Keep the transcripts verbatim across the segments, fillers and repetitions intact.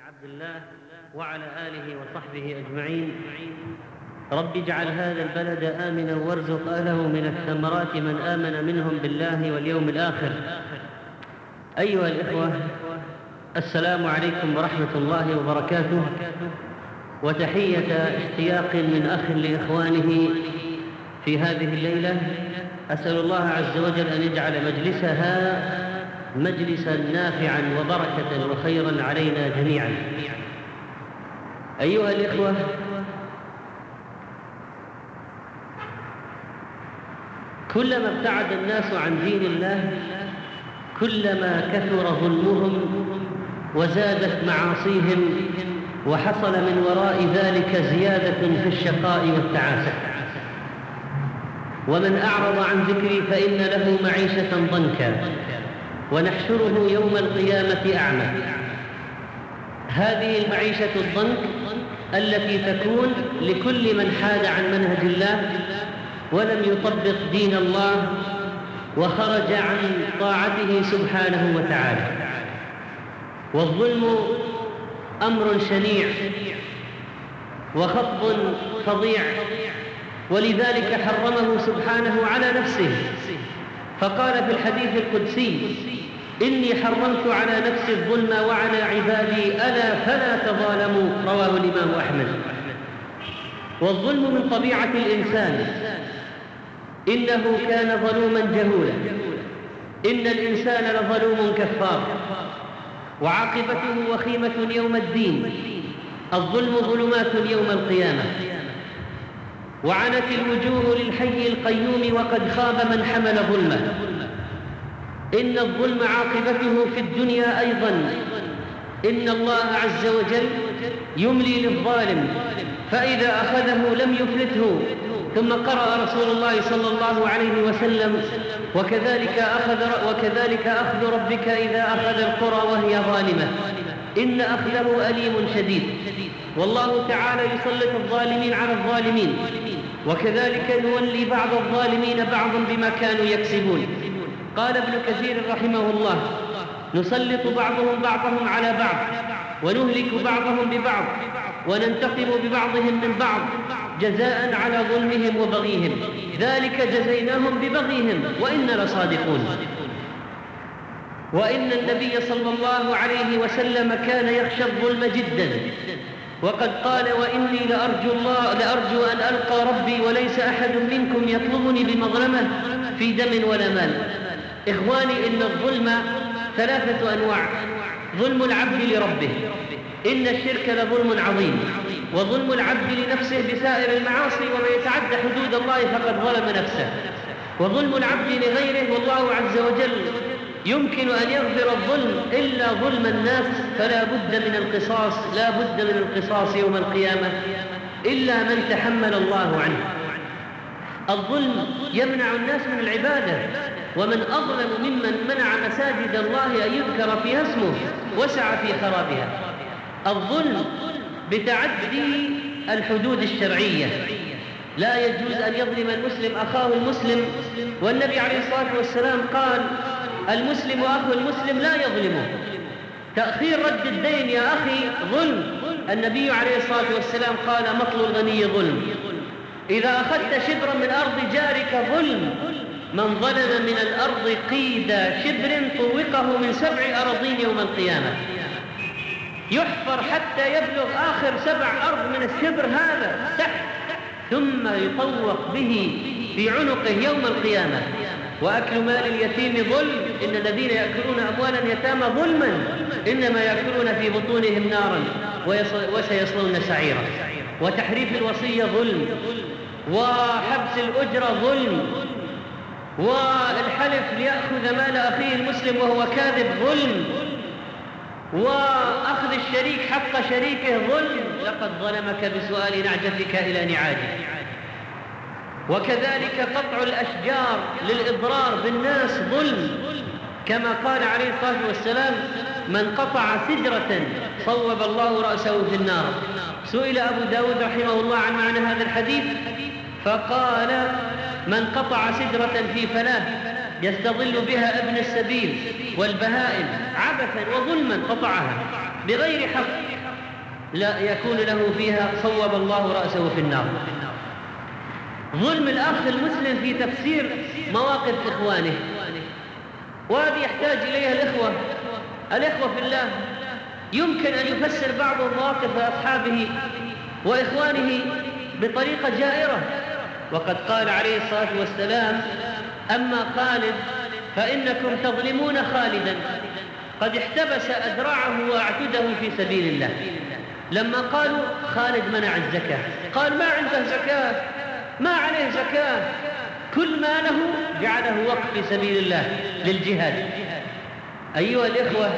عبد الله وعلى آله وصحبه أجمعين. رب اجعل هذا البلد آمنا وارزق أهله من الثمرات من آمن منهم بالله واليوم الآخر. أيها الإخوة، السلام عليكم ورحمة الله وبركاته، وتحية اشتياق من أخ لإخوانه في هذه الليلة. أسأل الله عز وجل أن يجعل مجلسها مجلسا نافعا وبركة وخيرا علينا جميعا. أيها الإخوة، كلما ابتعد الناس عن دين الله كلما كثر ظلمهم وزادت معاصيهم، وحصل من وراء ذلك زيادة في الشقاء والتعاسة. ومن أعرض عن ذكري فإن له معيشة ضنكا ونحشره يوم القيامة أعمى. هذه المعيشة الضنك التي تكون لكل من حاد عن منهج الله ولم يطبق دين الله وخرج عن طاعته سبحانه وتعالى. والظلم أمر شنيع وخطب فظيع، ولذلك حرمه سبحانه على نفسه، فقال في الحديث القدسي: إني حرمت على نفسي الظلم وعلى عبادي ألا فلا تظالموا، رواه الإمام أحمد. والظلم من طبيعة الإنسان، إنه كان ظلوما جهولا، إن الإنسان لظلوم كفار، وعاقبته وخيمة يوم الدين. الظلم ظلمات يوم القيامة، وعنت الوجوه للحي القيوم وقد خاب من حمل ظلمه. إن الظلم عاقبته في الدنيا أيضا، إن الله عز وجل يملي للظالم فإذا أخذه لم يفلته. ثم قرأ رسول الله صلى الله عليه وسلم: وكذلك أخذ, وكذلك أخذ ربك إذا أخذ القرى وهي ظالمة إن أخذه أليم شديد. والله تعالى يسلط الظالمين على الظالمين، وكذلك نولي بعض الظالمين بعضا بما كانوا يكسبون. قال ابن كثير رحمه الله: نسلط بعضهم بعضهم على بعض، ونهلك بعضهم ببعض، وننتقم ببعضهم من بعض جزاء على ظلمهم وبغيهم، ذلك جزيناهم ببغيهم وإنا لصادقون. وإن النبي صلى الله عليه وسلم كان يخشى الظلم جدا، وقد قال: وإني لأرجو, الله لأرجو أن ألقى ربي وليس أحد منكم يطلبني بمظلمة في دم ولا مال. إخواني، إن الظلم ثلاثة أنواع: ظلم العبد لربه، إن الشرك لظلم عظيم، وظلم العبد لنفسه بسائر المعاصي، ومن يتعدى حدود الله فقد ظلم نفسه، وظلم العبد لغيره. والله عز وجل يمكن أن يغفر الظلم إلا ظلم الناس، فلا بد من القصاص، لا بد من القصاص يوم القيامة إلا من تحمل الله عنه. الظلم يمنع الناس من العبادة، ومن أظلم ممن منع مساجد الله أن يذكر فيها اسمه وسعى في خرابها. الظلم بتعدي الحدود الشرعية، لا يجوز أن يظلم المسلم أخاه المسلم، والنبي عليه الصلاة والسلام قال: المسلم أخو المسلم لا يظلمه. تأخير رد الدين يا أخي ظلم. النبي عليه الصلاة والسلام قال: مطل الغني ظلم. إذا أخذت شبرا من أرض جارك ظلم. من ظلم من الأرض قيد شبر طوقه من سبع أراضين يوم القيامة، يحفر حتى يبلغ آخر سبع أرض من الشبر هذا تحت، ثم يطوق به في عنقه يوم القيامة. وأكل مال اليتيم ظلم، إن الذين يأكلون أموال اليتامى ظلما إنما يأكلون في بطونهم نارا وسيصلون سعيرا. وتحريف الوصية ظلم، وحبس الأجرة ظلم، والحلف ليأخذ مال أخيه المسلم وهو كاذب ظلم، وأخذ الشريك حق شريكه ظلم. لقد ظلمك بسؤال نعجتك إلى نعاجه. وكذلك قطع الأشجار للإضرار بالناس ظلم، كما قال عليه الصلاة والسلام: من قطع سدرة صوب الله رأسه في النار. سئل أبو داود رحمه الله عن معنى هذا الحديث فقال: من قطع سدرة في فلاة يستظل بها ابن السبيل والبهائم عبثا وظلما قطعها، بغير حق لا يكون له فيها صوب الله رأسه في النار. ظلم الأخ المسلم في تفسير مواقف إخوانه، وهذه يحتاج إليها الإخوة الإخوة في الله. يمكن أن يفسر بعض مواقف أصحابه وإخوانه بطريقة جائرة، وقد قال عليه الصلاة والسلام: أما خالد فإنكم تظلمون خالدا قد احتبس أذرعه وأعتده في سبيل الله. لما قالوا خالد منع الزكاة، قال: ما عنده زكاة، ما عليه زكاة، كل ماله جعله وقف في سبيل الله للجهاد. أيها الإخوة،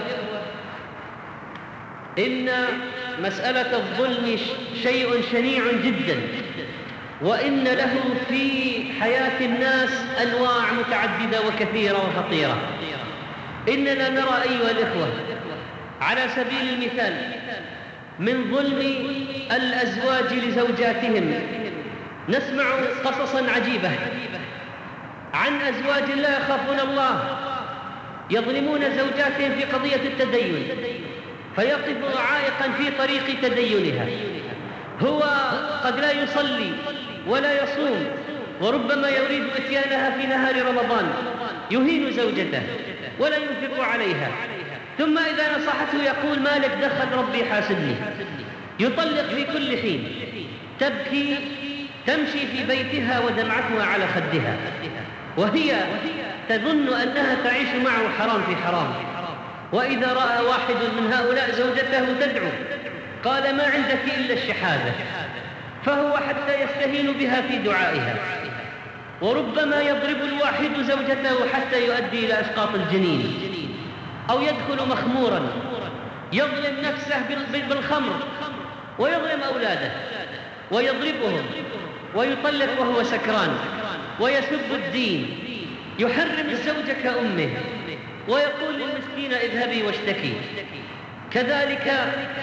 إن مسألة الظلم شيء شنيع جدا، وإن له في حياة الناس أنواع متعددة وكثيرة وخطيرة. إننا نرى أيها الإخوة على سبيل المثال من ظلم الأزواج لزوجاتهم، نسمع قصصا عجيبة عن أزواج لا يخافون الله يظلمون زوجاتهم في قضية التدين، فيقف عائقا في طريق تدينها. هو قد لا يصلي ولا يصوم، وربما يريد إتيانها في نهار رمضان، يهين زوجته ولا ينفق عليها، ثم إذا نصحته يقول: ما لك دخل، ربي حاسبني. يطلق في كل حين، تبكي تمشي في بيتها ودمعتها على خدها، وهي تظن أنها تعيش معه حرام في حرام. وإذا رأى واحد من هؤلاء زوجته تدعو قال: ما عندك إلا الشحاذة، فهو حتى يستهين بها في دعائها. وربما يضرب الواحد زوجته حتى يؤدي إلى إسقاط الجنين، أو يدخل مخمورا يظلم نفسه بالخمر ويظلم أولاده ويضربهم ويطلق وهو سكران ويسب الدين، يحرم الزوجة كأمه ويقول للمسكينة: اذهبي واشتكي. كذلك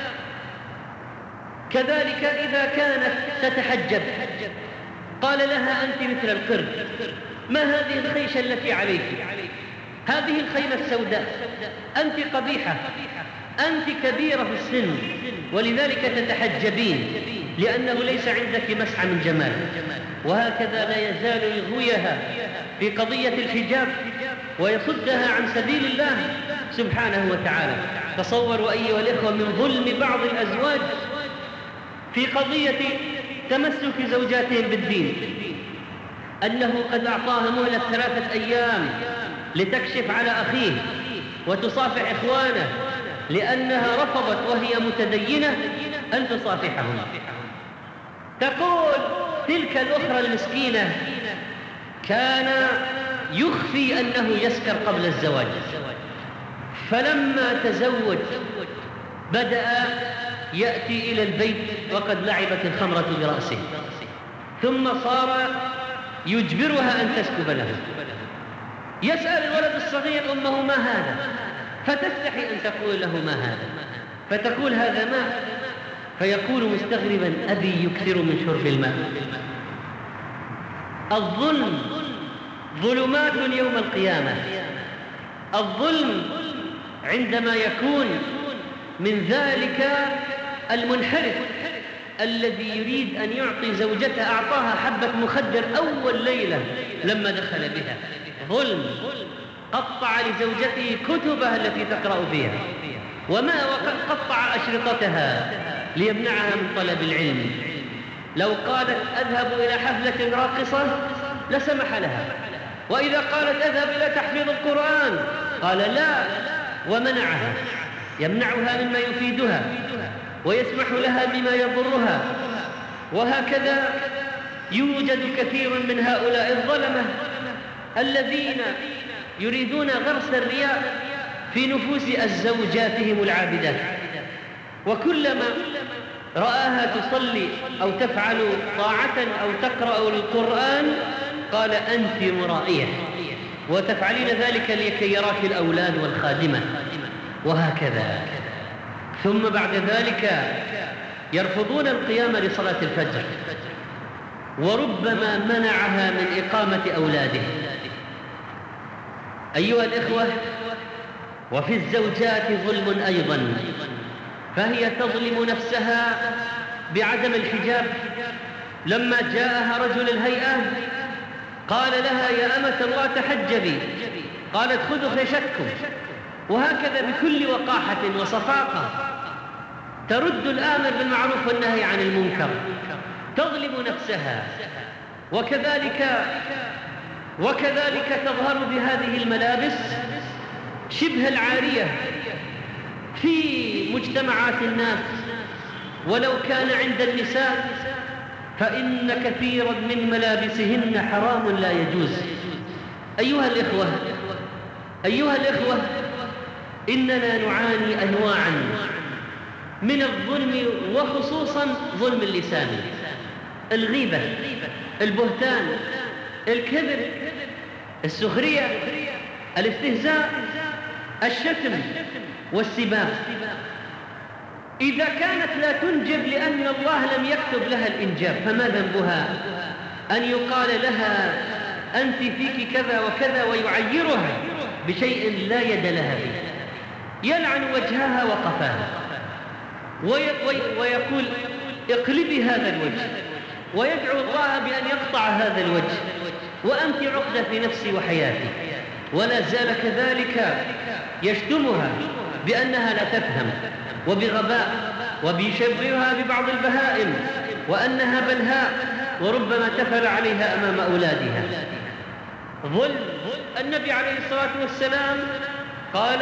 كذلك إذا كانت تتحجب قال لها: أنت مثل القرد، ما هذه الخيشة التي عليك؟ هذه الخيمة السوداء، أنت قبيحة، أنت كبيرة في السن، ولذلك تتحجبين لأنه ليس عندك مسعى من جمال. وهكذا لا يزال يغويها في قضية الحجاب ويصدها عن سبيل الله سبحانه وتعالى. تصوروا أيها الإخوة من ظلم بعض الأزواج في قضية تمسك زوجاتهم بالدين، أنه قد أعطاها مهلة ثلاثة أيام لتكشف على أخيه وتصافح إخوانه، لأنها رفضت وهي متدينة أن تصافحهم. تقول تلك الأخرى المسكينة: كان يخفي أنه يسكر قبل الزواج، فلما تزوج بدأ يأتي إلى البيت وقد لعبت الخمرة برأسه، ثم صار يجبرها أن تسكب له. يسأل الولد الصغير أمه: ما هذا؟ فتستحي أن تقول له: ما هذا؟ فتقول: هذا ماء. فيقول مستغربا: أبي يكثر من شرب الماء. الظلم ظلمات يوم القيامة. الظلم عندما يكون من ذلك المنحرف الذي يريد أن يعطي زوجته، أعطاها حبة مخدر أول ليلة لما دخل بها، ظلم. قطع لزوجته كتبها التي تقرأ فيها، وما وقد قطع أشرطتها ليمنعها من طلب العلم. لو قالت: أذهب إلى حفلة راقصة لسمح لها، وإذا قالت: أذهب إلى تحفيظ القرآن قال لا، ومنعها، يمنعها مما يفيدها ويسمح لها بما يضرها. وهكذا يوجد كثير من هؤلاء الظلمة الذين يريدون غرس الرياء في نفوس زوجاتهم العابدات، وكلما رآها تصلي أو تفعل طاعة أو تقرأ القرآن قال: أنت مرائية، وتفعلين ذلك لكي يراك الأولاد والخادمة، وهكذا. ثم بعد ذلك يرفضون القيام لصلاة الفجر، وربما منعها من إقامة أولاده. أيها الإخوة، وفي الزوجات ظلم أيضا، فهي تظلم نفسها بعدم الحجاب. لما جاءها رجل الهيئة قال لها يا أمة الله تحجبي، قالت خذوا خشكم. وهكذا بكل وقاحة وصفاقة ترد الآمر بالمعروف والنهي عن المنكر، تظلم نفسها. وكذلك وكذلك تظهر بهذه الملابس شبه العارية في مجتمعات الناس، ولو كان عند النساء فإن كثيرا من ملابسهن حرام لا يجوز. أيها الإخوة أيها الإخوة إننا نعاني أنواعا من الظلم، وخصوصا ظلم اللسان: الغيبة، البهتان، الكذب، السخرية، الاستهزاء، الشتم والسباب. إذا كانت لا تنجب لأن الله لم يكتب لها الإنجاب، فما ذنبها أن يقال لها أنت فيك كذا وكذا ويعيرها بشيء لا يد لها به، يلعن وجهها وقفاها ويقول اقلبي هذا الوجه، ويدعو الله بأن يقطع هذا الوجه، وأنت عقدة في نفسي وحياتي. ولا زال كذلك يشتمها بأنها لا تفهم، وبغباء، وبيشبهها ببعض البهائم، وأنها بلهاء، وربما تفل عليها أمام أولادها. ظلم. النبي عليه الصلاة والسلام قال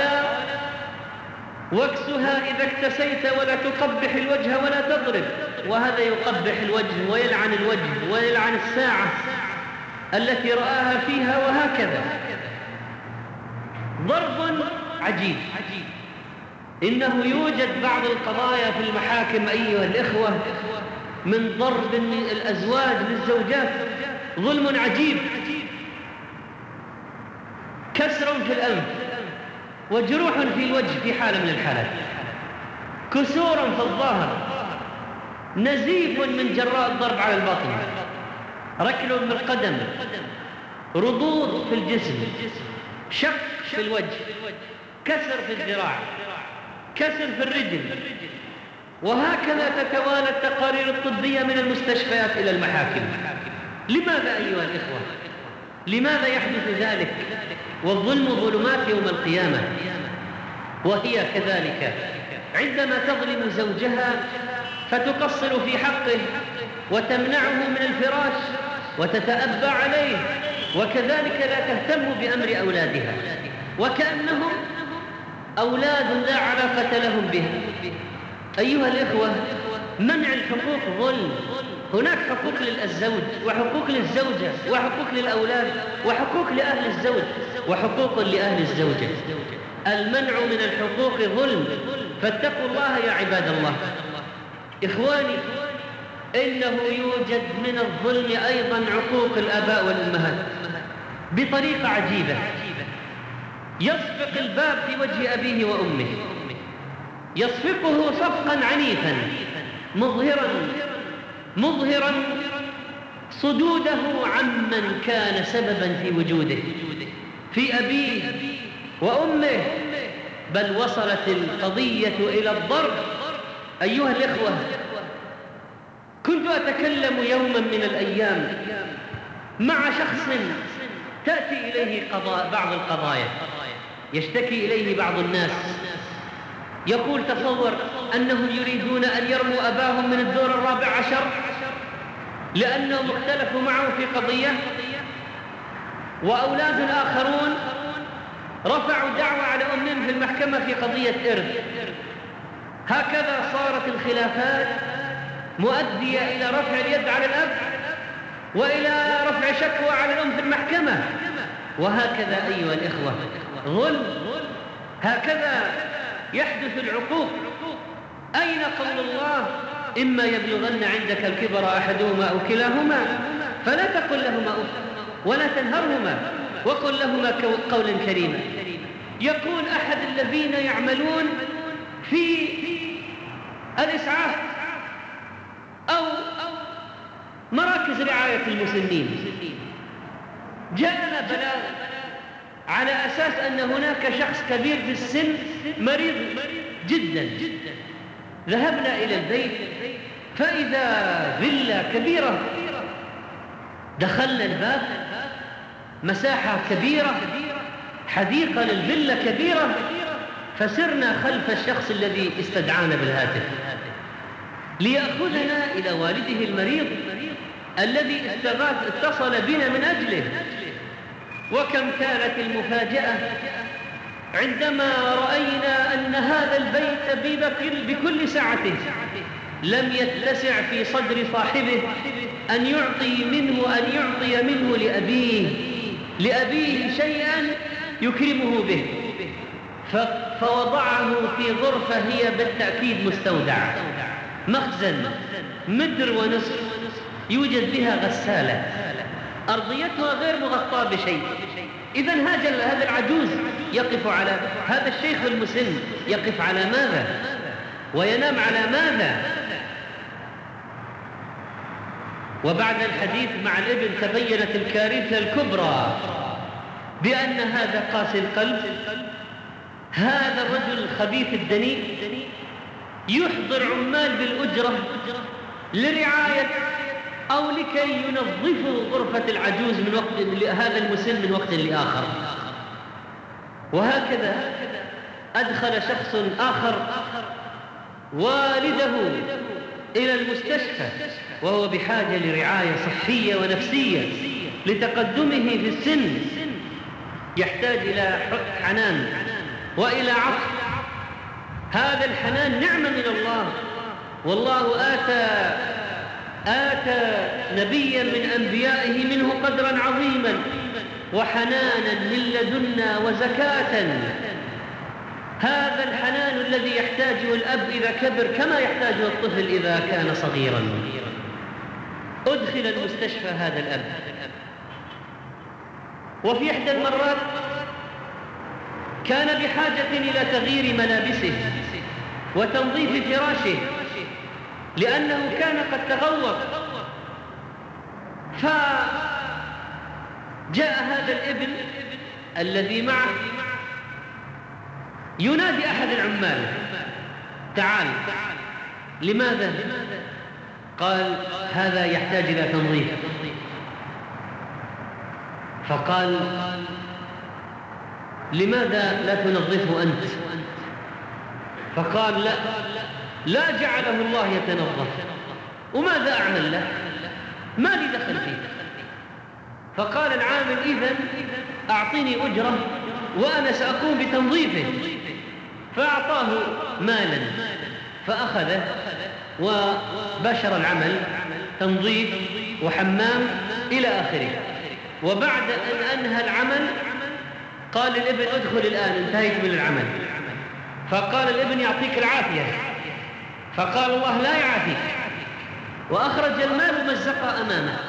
واكسها إذا اكتسيت ولا تقبح الوجه ولا تضرب. وهذا يقبح الوجه ويلعن الوجه ويلعن الساعة التي رآها فيها، وهكذا. ضرب عجيب. إنه يوجد بعض القضايا في المحاكم أيها الإخوة من ضرب الأزواج للزوجات ظلم عجيب: كسر في الأنف، وجروح في الوجه في حالة من الحالات، كسور في الظهر، نزيف من جراء الضرب على البطن، ركل من القدم، رضوض في الجسم، شق في الوجه، كسر في الذراع، كسر في الرجل. وهكذا تتوالى التقارير الطبية من المستشفيات إلى المحاكم. لماذا أيها الإخوة؟ لماذا يحدث ذلك؟ والظلم ظلمات يوم القيامة. وهي كذلك عندما تظلم زوجها فتقصر في حقه وتمنعه من الفراش وتتأبى عليه، وكذلك لا تهتم بأمر أولادها، وكأنهم أولاد لا علاقة لهم بها. أيها الإخوة، منع الحقوق ظلم. هناك حقوق للزوج، وحقوق للزوجة، وحقوق للأولاد، وحقوق لأهل الزوج، وحقوق لأهل الزوجة. المنع من الحقوق ظلم، فاتقوا الله يا عباد الله. إخواني، إنه يوجد من الظلم أيضا عقوق الآباء والأمهات بطريقة عجيبة. يصفق الباب في وجه أبيه وأمه، يصفقه صفقا عنيفا مظهرا مظهرا صدوده عمن كان سببا في وجوده، في أبيه وأمه، بل وصلت القضية إلى الضرب. أيها الإخوة، كنت أتكلم يوما من الأيام مع شخص تأتي إليه قضاء بعض القضايا، يشتكي إليه بعض الناس، يقول تصور أنهم يريدون أن يرموا أباهم من الدور الرابع عشر لأنهم اختلفوا معه في قضية، وأولاد آخرون رفعوا دعوى على أمهم في المحكمة في قضية إرث. هكذا صارت الخلافات مؤدية إلى رفع اليد على الأب وإلى رفع شكوى على الأم في المحكمة. وهكذا أيها الإخوة ظلم، هكذا يحدث العقوق. أين قول الله إما يبلغن عندك الكبر أحدهما أو كلاهما فلا تقل لهما أف ولا تنهرهما وقل لهما قولا كريما. يقول أحد الذين يعملون في الإسعاف أو مراكز رعاية المسنين: جاءنا بلاغ على أساس أن هناك شخص كبير في السن مريض جدا ذهبنا إلى البيت فإذا فيلا كبيرة، دخلنا الباب، مساحة كبيرة، حديقة للفيلا كبيرة، فسرنا خلف الشخص الذي استدعانا بالهاتف ليأخذنا إلى والده المريض الذي اتصل بنا من أجله. وكم كانت المفاجأة عندما رأينا أن هذا البيت بكل سعته لم يتسع في صدر صاحبه أن يعطي منه أن يعطي منه لأبيه لأبيه شيئا يكرمه به، فوضعه في غرفة هي بالتأكيد مستودع، مخزن متر ونصف يوجد بها غسالة أرضيتها غير مغطاة بشيء. إذن هذا العجوز يقف على هذا الشيخ المسن يقف على ماذا وينام على ماذا؟ وبعد الحديث مع الابن تبينت الكارثة الكبرى بأن هذا قاسي القلب، هذا الرجل الخبيث الدنيء يحضر عمال بالأجرة لرعاية أو لكي ينظفوا غرفة العجوز من وقت هذا المسن من وقت لآخر. وهكذا أدخل شخص آخر والده إلى المستشفى وهو بحاجة لرعاية صحية ونفسية لتقدمه في السن، يحتاج إلى حنان وإلى عطف. هذا الحنان نعمة من الله، والله آتى آتى نبيا من أنبيائه منه قدرا عظيما وحنانا من لدنا وزكاة. هذا الحنان الذي يحتاجه الأب إذا كبر كما يحتاجه الطفل إذا كان صغيرا. أدخل المستشفى هذا الأب، وفي إحدى المرات كان بحاجة إلى تغيير ملابسه وتنظيف فراشه لأنه كان قد تغوط. فجاء هذا الابن الذي معه ينادي أحد العمال: تعال. لماذا؟ قال: هذا يحتاج إلى تنظيف. فقال: لماذا لا تنظفه أنت؟ فقال: لا لا جعله الله يتنظف، وماذا أعمل له؟ ما لي دخل فيه. فقال العامل: إذن أعطيني أجرة وأنا سأقوم بتنظيفه. فأعطاه مالا فأخذه وبشر العمل، تنظيف وحمام إلى آخره. وبعد أن أنهى العمل قال للابن: ادخل الآن، انتهيت من العمل. فقال الابن: يعطيك العافية. فقال: الله لا يعافيك. وأخرج المال ومزقه أمامه.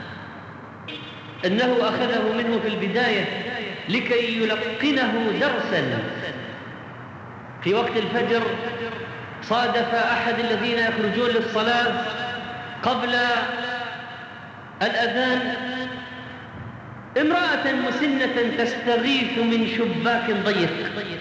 إنه أخذه منه في البداية لكي يلقنه درسا. في وقت الفجر صادف أحد الذين يخرجون للصلاة قبل الأذان امرأة مسنة تستغيث من شباك ضيق،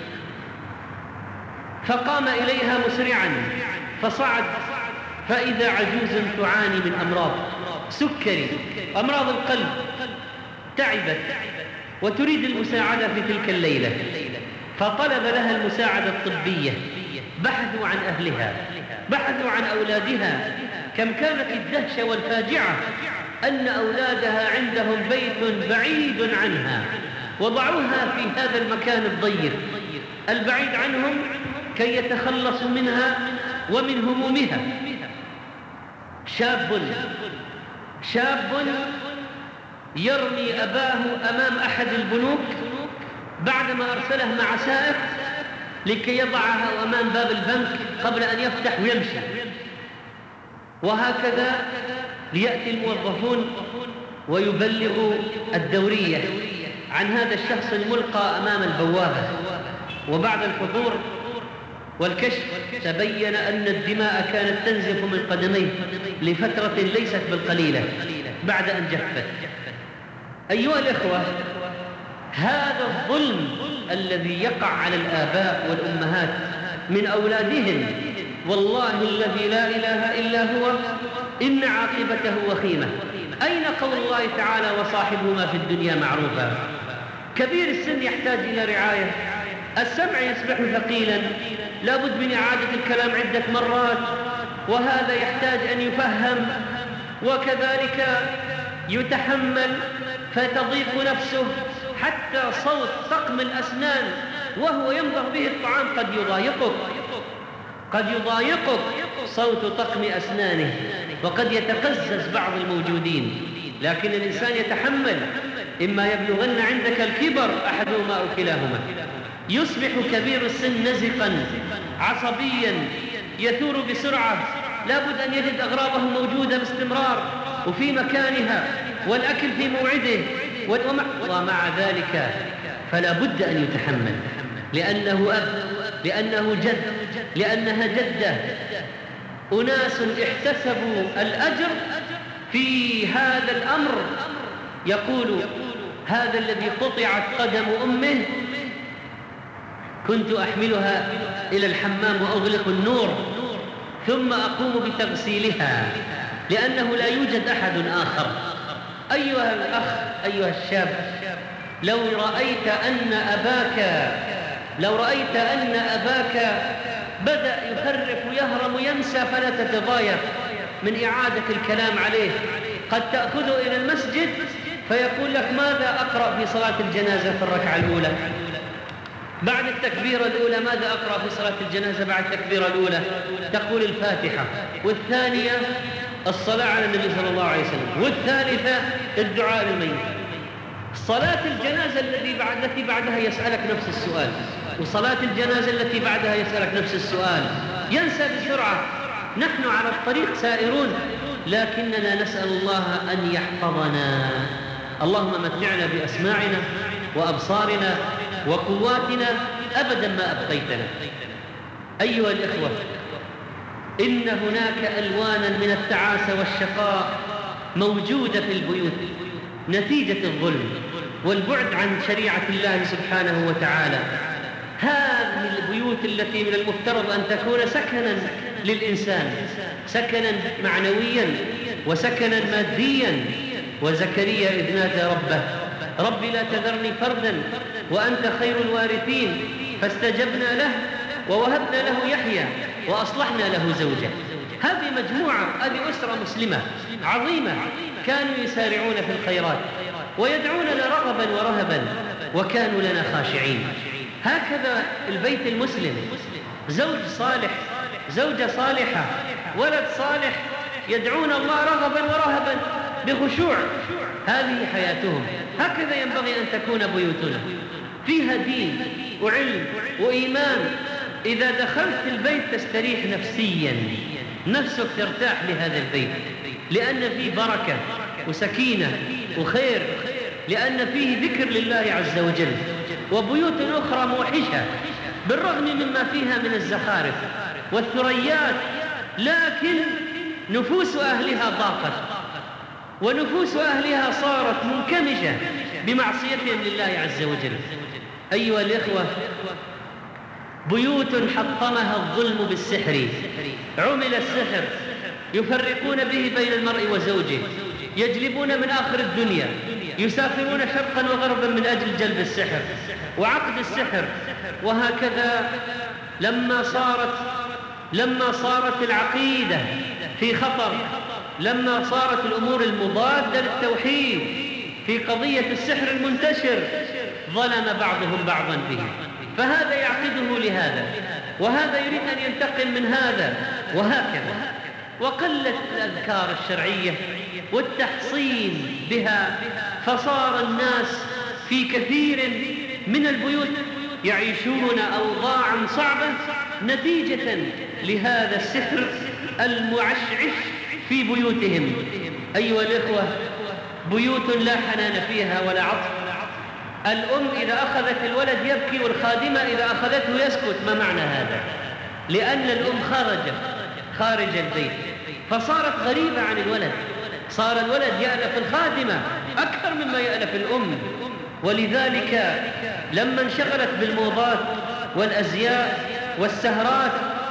فقام إليها مسرعا فصعد، فإذا عجوز تعاني من أمراض سكري، أمراض القلب، تعبت وتريد المساعدة في تلك الليلة. فطلب لها المساعدة الطبية، بحثوا عن أهلها، بحثوا عن أولادها. كم كانت الدهشة والفاجعة أن أولادها عندهم بيت بعيد عنها، وضعوها في هذا المكان الضيق البعيد عنهم كي يتخلصوا منها ومن همومها. شاب شاب يرمي أباه أمام أحد البنوك بعدما أرسله مع سائق لكي يضعها أمام باب البنك قبل أن يفتح ويمشي. وهكذا ليأتي الموظفون ويبلغوا الدورية عن هذا الشخص الملقى أمام البوابة. وبعد الحضور والكشف تبين أن الدماء كانت تنزف من قدميه لفترة ليست بالقليلة بعد أن جفت. أيها الإخوة، هذا الظلم الذي يقع على الآباء والأمهات من أولادهم والله الذي لا إله إلا هو إن عاقبته وخيمة. أين قول الله تعالى وصاحبهما في الدنيا معروفا؟ كبير السن يحتاج إلى رعاية، السمع يصبح ثقيلا، لابد من إعادة الكلام عدة مرات، وهذا يحتاج أن يفهم، وكذلك يتحمل فتضيق نفسه، حتى صوت طقم الأسنان وهو يمضغ به الطعام قد يضايقك قد يضايقك صوت طقم أسنانه، وقد يتقزز بعض الموجودين، لكن الإنسان يتحمل. إما يبلغن عندك الكبر أحدهما أو كلاهما. يصبح كبير السن نزقا عصبيا يثور بسرعة، لابد أن يجد أغراضه موجودة باستمرار وفي مكانها، والأكل في موعده، ومع, ومع ذلك فلا بد أن يتحمل، لأنه أب، لأنه جد، لأنها جدة. أناس احتسبوا الأجر في هذا الأمر، يقول هذا الذي قطعت قدم أمه كنت أحملها إلى الحمام وأغلق النور ثم أقوم بتغسيلها لأنه لا يوجد أحد آخر. أيها الأخ، أيها الشاب، لو رأيت أن أباك لو رأيت أن أباك بدأ يخرف ويهرم وينسى فلا تتضايق من إعادة الكلام عليه. قد تأخذه إلى المسجد فيقول لك ماذا أقرأ في صلاة الجنازة في الركعة الأولى؟ بعد التكبيرة الأولى ماذا أقرأ في صلاة الجنازة بعد التكبيرة الأولى؟ تقول الفاتحة، والثانية الصلاة على النبي صلى الله عليه وسلم، والثالثة الدعاء للميت. صلاة الجنازة التي بعد التي بعدها يسألك نفس السؤال، وصلاة الجنازة التي بعدها يسألك نفس السؤال، ينسى بسرعة. نحن على الطريق سائرون، لكننا نسأل الله أن يحفظنا. اللهم متعنا بأسماعنا وأبصارنا وقواتنا أبدا ما أبقيتنا. أيها الإخوة، إن هناك ألوانا من التعاسة والشقاء موجودة في البيوت نتيجة الظلم والبعد عن شريعة الله سبحانه وتعالى. هذه البيوت التي من المفترض أن تكون سكنا للإنسان، سكنا معنويا وسكنا ماديا. وزكريا إذ نادى ربه رب لا تذرني فردا وأنت خير الوارثين فاستجبنا له ووهبنا له يحيى وأصلحنا له زوجه. هذه مجموعة، هذه أسرة مسلمة عظيمة، كانوا يسارعون في الخيرات ويدعوننا رغبا ورهبا، وكانوا لنا خاشعين. هكذا البيت المسلم، زوج صالح، زوجة صالحة، ولد صالح، يدعون الله رغبا ورهبا بخشوع. هذه حياتهم. هكذا ينبغي أن تكون بيوتنا، فيها دين وعلم وإيمان. إذا دخلت البيت تستريح نفسيا، نفسك ترتاح لهذا البيت، لأن فيه بركة وسكينة وخير، لأن فيه ذكر لله عز وجل. وبيوت أخرى موحشة بالرغم مما فيها من الزخارف والثريات، لكن نفوس أهلها ضاقت، ونفوس أهلها صارت منكمشة بمعصيتهم لله عز وجل. أيها الإخوة، بيوت حطمها الظلم بالسحر، عمل السحر، يفرقون به بين المرء وزوجه، يجلبون من آخر الدنيا، يسافرون شرقا وغربا من أجل جلب السحر وعقد السحر. وهكذا لما صارت لما صارت العقيدة في خطر، لما صارت الأمور المضادة للتوحيد في قضية السحر المنتشر، ظلم بعضهم بعضا به، فهذا يعقده لهذا، وهذا يريد أن ينتقم من هذا، وهكذا. وقلت الأذكار الشرعية والتحصين بها، فصار الناس في كثير من البيوت يعيشون أوضاعا صعبة نتيجة لهذا السحر المعشعش في بيوتهم. أيها الإخوة، بيوت لا حنان فيها ولا عطف. الأم إذا أخذت الولد يبكي، والخادمة إذا أخذته يسكت. ما معنى هذا؟ لأن الأم خرجت خارج البيت، فصارت غريبة عن الولد، صار الولد يألف الخادمة أكثر مما يألف الأم. ولذلك لما انشغلت بالموضات والأزياء والسهرات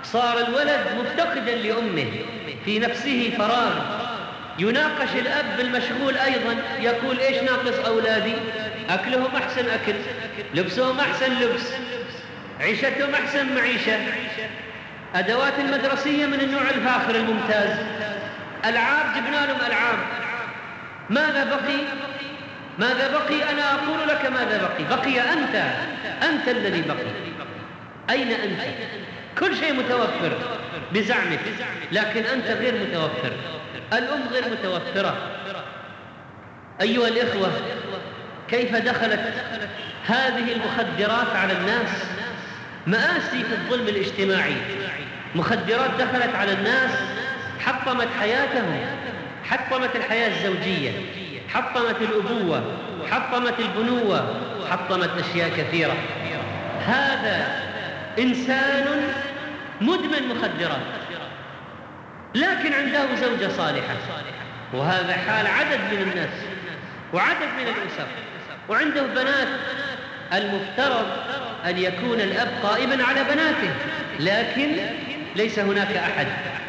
صار الولد مفتقدا لأمه، في نفسه فراغ، يناقش الأب بالمشغول أيضا، يقول إيش ناقص أولادي؟ أكلهم أحسن أكل، لبسهم أحسن لبس، عيشتهم أحسن معيشة، أدوات المدرسية من النوع الفاخر الممتاز، ألعاب جبنا لهم ألعاب. ماذا بقي؟ ماذا بقي؟ أنا أقول لك ماذا بقي. بقي أنت، أنت الذي بقي. أين أنت؟ كل شيء متوفر بزعمك، لكن أنت غير متوفر، الأم غير متوفرة. أيها الإخوة، كيف دخلت هذه المخدرات على الناس؟ مآسي في الظلم الاجتماعي. مخدرات دخلت على الناس، حطمت حياتهم، حطمت الحياة الزوجية، حطمت الأبوة، حطمت البنوة، حطمت أشياء كثيرة. هذا إنسان مدمن مخدرات، لكن عنده زوجة صالحة، وهذا حال عدد من الناس وعدد من الأسر، وعنده بنات. المفترض أن يكون الأب قائما على بناته، لكن ليس هناك أحد.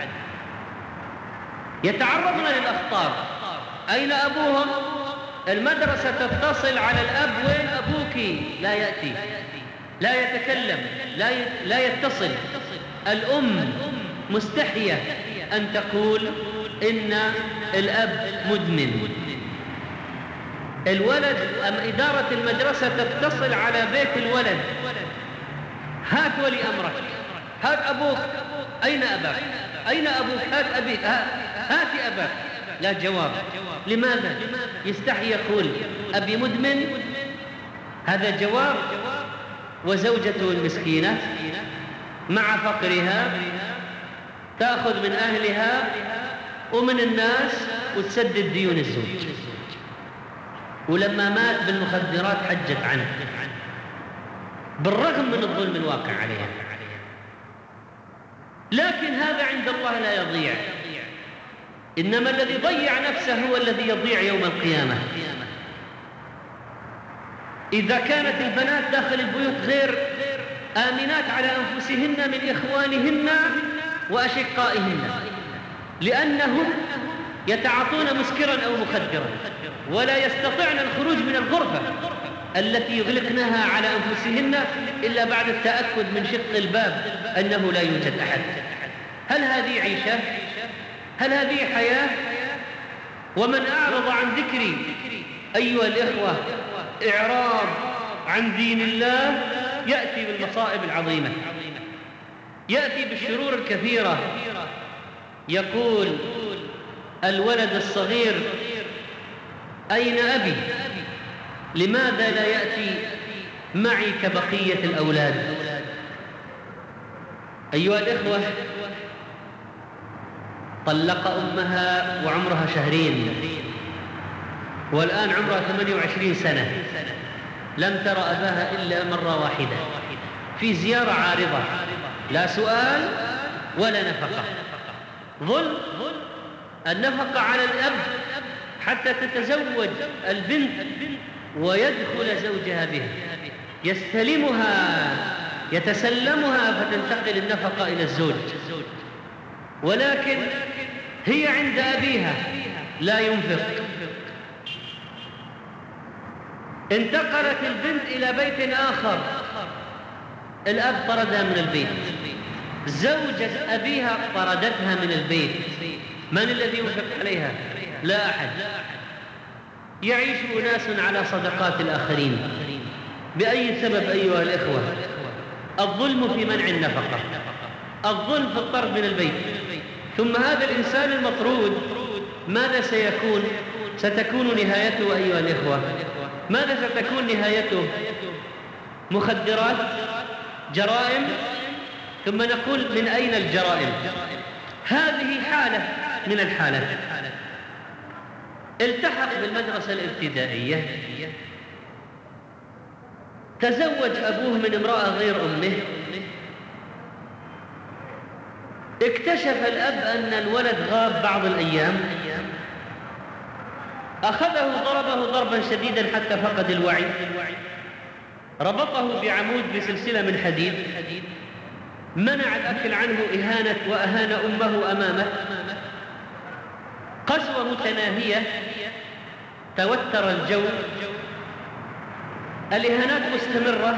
يتعرضون للأخطار. أين أبوهم؟ المدرسة تتصل على الأب، وين أبوك؟ لا يأتي، لا يتكلم، لا لا يتصل. الأم مستحية أن تقول إن الأب مدمن. الولد أم إدارة المدرسة تتصل على بيت الولد، هات ولي أمرك، هات أبوك، أين أباك؟ أين أبوك؟ هات أبي، هات أباك. لا جواب. لماذا؟ يستحي يقول أبي مدمن، هذا جواب. وزوجته المسكينة مع فقرها تأخذ من أهلها ومن الناس وتسدد ديون الزوج، ولما مات بالمخدرات حجت عنه، بالرغم من الظلم الواقع عليها. لكن هذا عند الله لا يضيع، إنما الذي ضيع نفسه هو الذي يضيع يوم القيامة. إذا كانت البنات داخل البيوت غير آمنات على أنفسهن من إخوانهن وأشقائهن، لأنهم يتعاطون مسكرا أو مخدرا، ولا يستطيعن الخروج من الغرفة التي يغلقنها على أنفسهن إلا بعد التأكد من شق الباب أنه لا يوجد أحد. هل هذه عيشة؟ هل هذه حياة؟ ومن أعرض عن ذكري أيها الإخوة إعراض عن دين الله يأتي بالمصائب العظيمة، يأتي بالشرور الكثيرة. يقول الولد الصغير أين أبي؟ لماذا لا يأتي معي كبقية الأولاد؟ أيها الإخوة، طلق أمها وعمرها شهرين، والآن عمرها ثمانية وعشرين سنة، لم ترى أباها إلا مرة واحدة في زيارة عارضة، لا سؤال ولا نفقة. ظلم. النفقة على الأب حتى تتزوج البنت ويدخل زوجها بها، يستلمها يتسلمها فتنتقل النفقة إلى الزوج، ولكن هي عند أبيها لا ينفق. انتقلت البنت إلى بيت آخر، الأب طردها من البيت، زوجة أبيها طردتها من البيت. من الذي ينفق عليها؟ لا أحد. يعيش أناس على صدقات الآخرين. بأي سبب أيها الإخوة؟ الظلم في منع النفقة، الظلم في الطرد من البيت. ثم هذا الإنسان المطرود ماذا سيكون؟ ستكون نهايته أيها الإخوة، ماذا ستكون نهايته؟ مخدرات، جرائم. ثم نقول من أين الجرائم؟ هذه حالة من الحالات. التحق بالمدرسة الابتدائية، تزوج أبوه من امرأة غير أمه، اكتشف الأب أن الولد غاب بعض الأيام، أخذه ضربه ضربا شديدا حتى فقد الوعي، ربطه بعمود بسلسلة من حديد، منع الأكل عنه إهانة وأهان أمه أمامه. قسوة متناهية، توتر الجو، الإهانات مستمرة.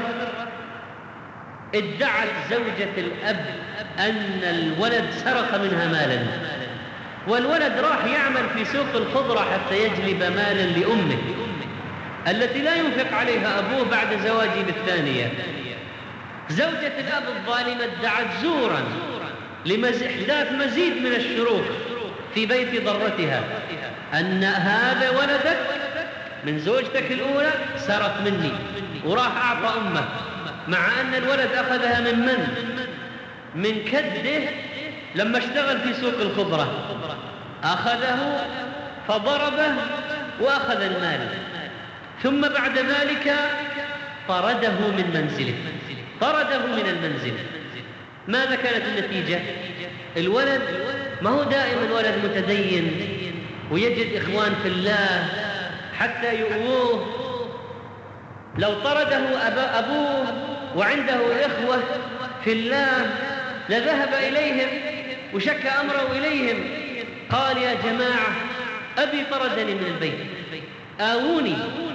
ادعت زوجة الأب أن الولد سرق منها مالا، والولد راح يعمل في سوق الخضرة حتى يجلب مالا لأمه التي لا ينفق عليها أبوه بعد زواجه بالثانية. زوجة الأب الظالمة ادعت زورا لإحداث مزيد من الشروق في بيت ضرتها، أن هذا ولدك من زوجتك الأولى سرق مني وراح أعطى أمه، مع أن الولد أخذها من من؟ من كده لما اشتغل في سوق الخضرة، أخذه فضربه وأخذ المال، ثم بعد ذلك طرده من منزله، طرده من المنزل. ماذا كانت النتيجة؟ الولد ما هو دائما ولد متدين ويجد إخوان في الله حتى يؤوه. لو طرده أبا أبوه وعنده إخوة في الله لذهب إليهم وشك أمره إليهم، قال يا جماعة أبي طردني من البيت، آووني،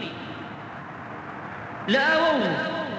لآووه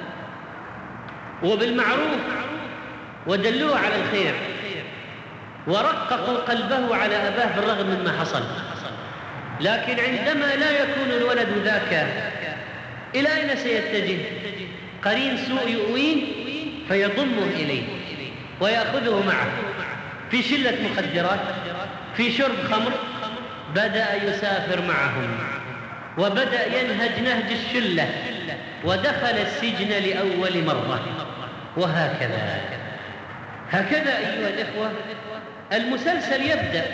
وبالمعروف ودلوه على الخير ورققوا قلبه على أباه بالرغم مما حصل. لكن عندما لا يكون الولد ذاك، إلى أين سيتجه؟ قرين سوء يؤويه فيضمه إليه ويأخذه معه في شلة مخدرات، في شرب خمر. بدأ يسافر معهم وبدأ ينهج نهج الشلة ودخل السجن لأول مرة. وهكذا هكذا أيها الإخوة المسلسل يبدأ.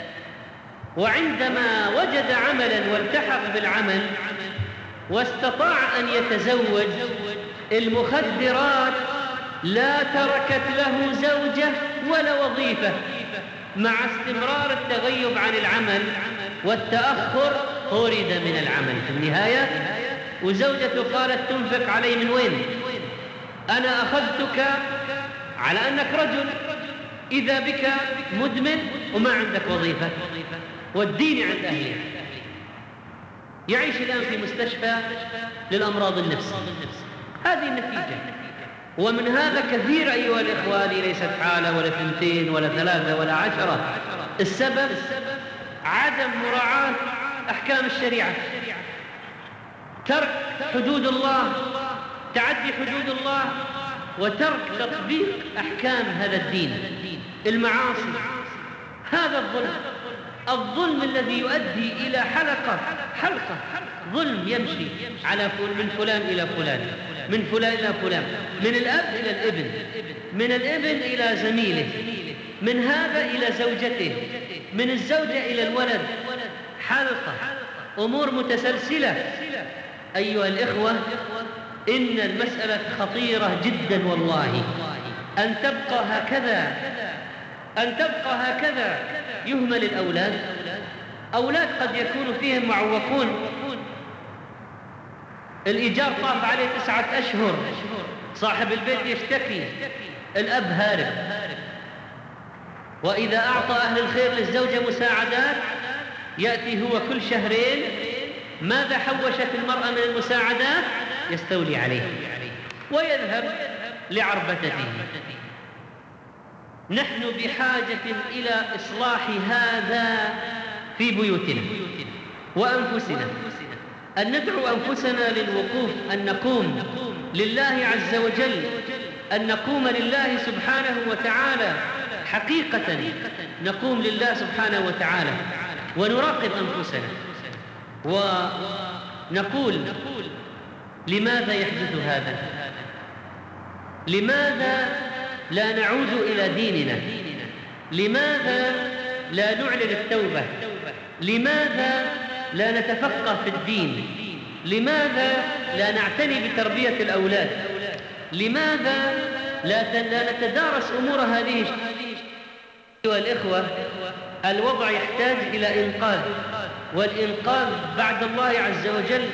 وعندما وجد عملا والتحق بالعمل واستطاع أن يتزوج، المخدرات لا تركت له زوجة ولا وظيفة، مع استمرار التغيب عن العمل والتأخر طرد من العمل في النهاية. وزوجته قالت تنفق علي من وين؟ أنا أخذتك على أنك رجل، إذا بك مدمن وما عندك وظيفة، والدين عند أهله. يعيش الآن في مستشفى للأمراض النفسية. هذه النتيجة. ومن هذا كثير أيها الإخوة، ليست حالة ولا ثنتين ولا ثلاثة ولا عشرة. السبب عدم مراعاة أحكام الشريعة، ترك حدود الله، تعدي حدود الله، وترك تطبيق أحكام هذا الدين. المعاصي، هذا الظلم، الظلم الذي يؤدي إلى حلقة حلقة ظلم يمشي على من فلان إلى فلان، من فلان إلى فلان، من الأب إلى الابن، من الابن إلى زميله، من هذا إلى زوجته، من الزوجة إلى الولد، حلقة أمور متسلسلة. أيها الإخوة إن المسألة خطيرة جدا والله. أن تبقى هكذا، أن تبقى هكذا يهمل الأولاد. أولاد قد يكون فيهم معوقون، الإيجار طاف عليه تسعة أشهر، صاحب البيت يشتكي، الأب هارب. وإذا أعطى أهل الخير للزوجة مساعدات يأتي هو كل شهرين، ماذا حوشت المرأة من المساعدات؟ يستولي عليه ويذهب لعربتته. نحن بحاجة إلى إصلاح هذا في بيوتنا وأنفسنا، أن ندعو أنفسنا للوقوف، أن نقوم لله عز وجل، أن نقوم لله سبحانه وتعالى حقيقة، نقوم لله سبحانه وتعالى ونراقب أنفسنا ونقول لماذا يحدث هذا؟ لماذا لا نعود إلى ديننا؟ لماذا لا نعلن التوبة؟ لماذا لا نتفقه في الدين؟ لماذا لا نعتني بتربية الأولاد؟ لماذا لا نتدارس أمور هذه؟ أيها الإخوة الوضع يحتاج إلى إنقاذ، والإنقاذ بعد الله عز وجل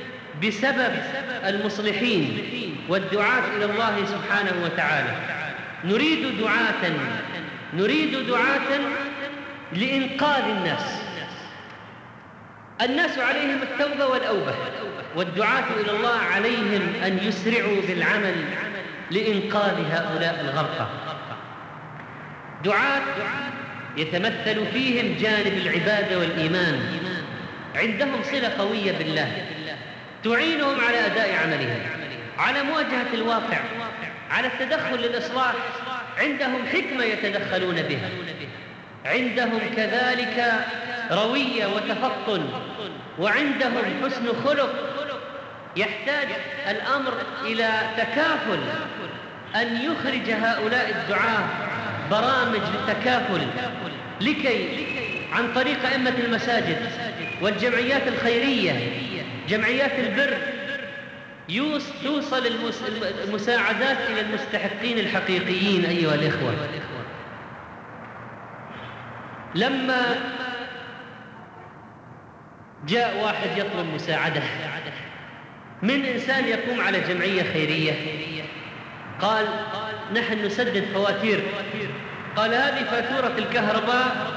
بسبب المصلحين والدعاة إلى الله سبحانه وتعالى. نريد دعاة نريد دعاة لإنقاذ الناس. الناس عليهم التوبة والأوبة، والدعاة إلى الله عليهم أن يسرعوا بالعمل لإنقاذ هؤلاء الغرقى. دعاة يتمثل فيهم جانب العبادة والإيمان، عندهم صلة قوية بالله تعينهم على أداء عملهم، على مواجهة الواقع، على التدخل للإصلاح. عندهم حكمة يتدخلون بها، عندهم كذلك روية وتفطن، وعندهم حسن خلق. يحتاج الأمر إلى تكافل، أن يخرج هؤلاء الدعاة برامج للتكافل لكي عن طريق أئمة المساجد والجمعيات الخيرية، جمعيات البر، توصل المساعدات إلى المستحقين الحقيقيين. أيها الإخوة، لما جاء واحد يطلب مساعدة من إنسان يقوم على جمعية خيرية، قال نحن نسدد فواتير. قال هذه فاتورة الكهرباء،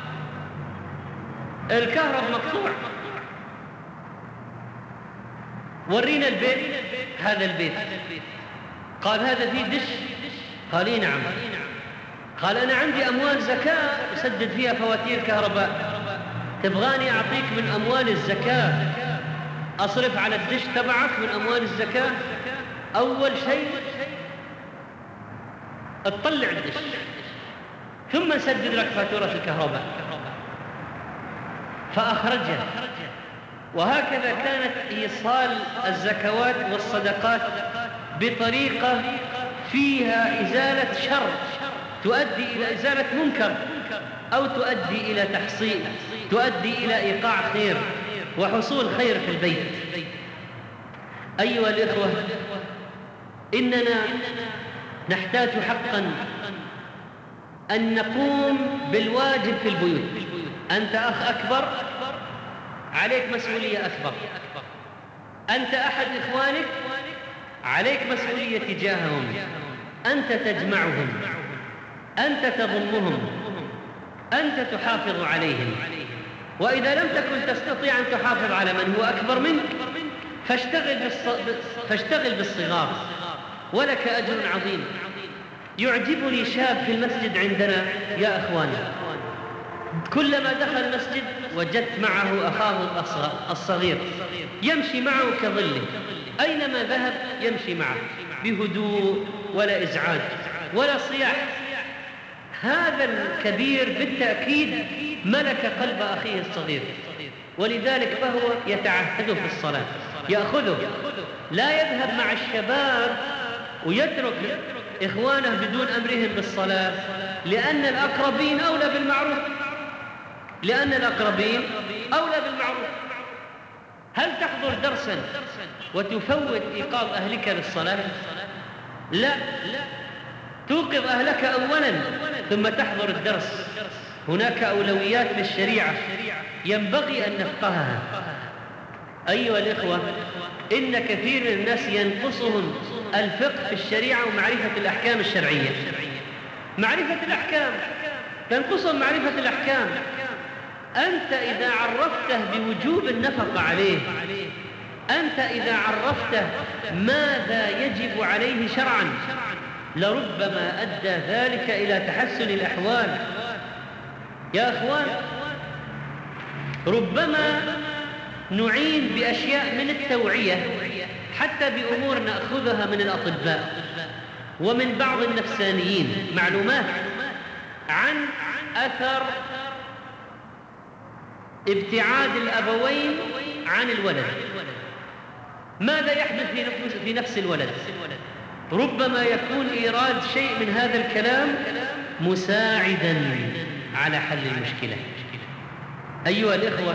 الكهرب مقطوع، ورينا البيت. هذا البيت. قال هذا فيه دش. قال إيه نعم. قال أنا عندي أموال زكاة أسدد فيها فواتير كهرباء، تبغاني أعطيك من أموال الزكاة أصرف على الدش تبعك من أموال الزكاة؟ أول شيء اطلع الدش ثم نسدد لك فاتورة الكهرباء. فأخرجها. وهكذا كانت إيصال الزكوات والصدقات بطريقة فيها إزالة شر تؤدي إلى إزالة منكر، أو تؤدي إلى تحصيل، تؤدي إلى إيقاع خير وحصول خير في البيت. أيها الإخوة، إننا نحتاج حقا أن نقوم بالواجب في البيوت. أنت أخ أكبر، عليك مسؤولية أكبر. أنت أحد إخوانك، عليك مسؤولية تجاههم. أنت تجمعهم، أنت تضمهم، أنت تحافظ عليهم. وإذا لم تكن تستطيع أن تحافظ على من هو أكبر منك فاشتغل, بالص... فاشتغل بالصغار، ولك أجر عظيم. يعجبني شاب في المسجد عندنا يا أخواني، كلما دخل المسجد وجدت معه أخاه الصغير يمشي معه كظله، أينما ذهب يمشي معه بهدوء ولا إزعاج ولا صياح. هذا الكبير بالتأكيد ملك قلب أخيه الصغير، ولذلك فهو يتعهده في الصلاة، يأخذه، لا يذهب مع الشباب ويترك إخوانه بدون أمرهم بالصلاة، لأن الأقربين أولى بالمعروف، لأن الأقربين أولى بالمعروف. هل تحضر درسا وتفوت إيقاظ أهلك للصلاة؟ لا، توقظ أهلك أولا ثم تحضر الدرس. هناك أولويات للشريعة ينبغي أن نفقهها. أيها الإخوة، إن كثير من الناس ينقصهم الفقه في الشريعة ومعرفة الأحكام الشرعية. معرفة الأحكام تنقصهم معرفة الأحكام. أنت إذا عرفته بوجوب النفقة عليه، أنت إذا عرفته ماذا يجب عليه شرعا، لربما أدى ذلك إلى تحسن الأحوال. يا أخوان، ربما نعين بأشياء من التوعية حتى بأمور نأخذها من الأطباء ومن بعض النفسانيين، معلومات عن أثر ابتعاد الأبوين عن الولد، ماذا يحدث في نفس الولد. ربما يكون إيراد شيء من هذا الكلام مساعدا على حل المشكلة. أيها الإخوة،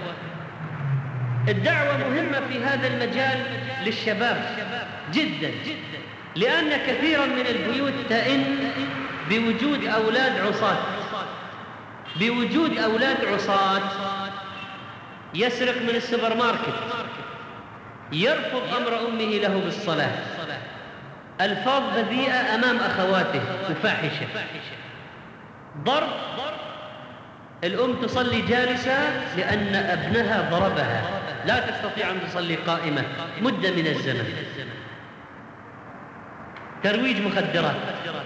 الدعوة مهمة في هذا المجال للشباب جدا، لأن كثيرا من البيوت تئن بوجود أولاد عصاة، بوجود أولاد عصاة. يسرق من السوبر ماركت، يرفض أمر أمه له بالصلاة، ألفاظ بذيئة أمام أخواته وفاحشة. ضرب، الأم تصلي جالسة لأن ابنها ضربها، لا تستطيع أن تصلي قائمة مدة من الزمن. ترويج مخدرات،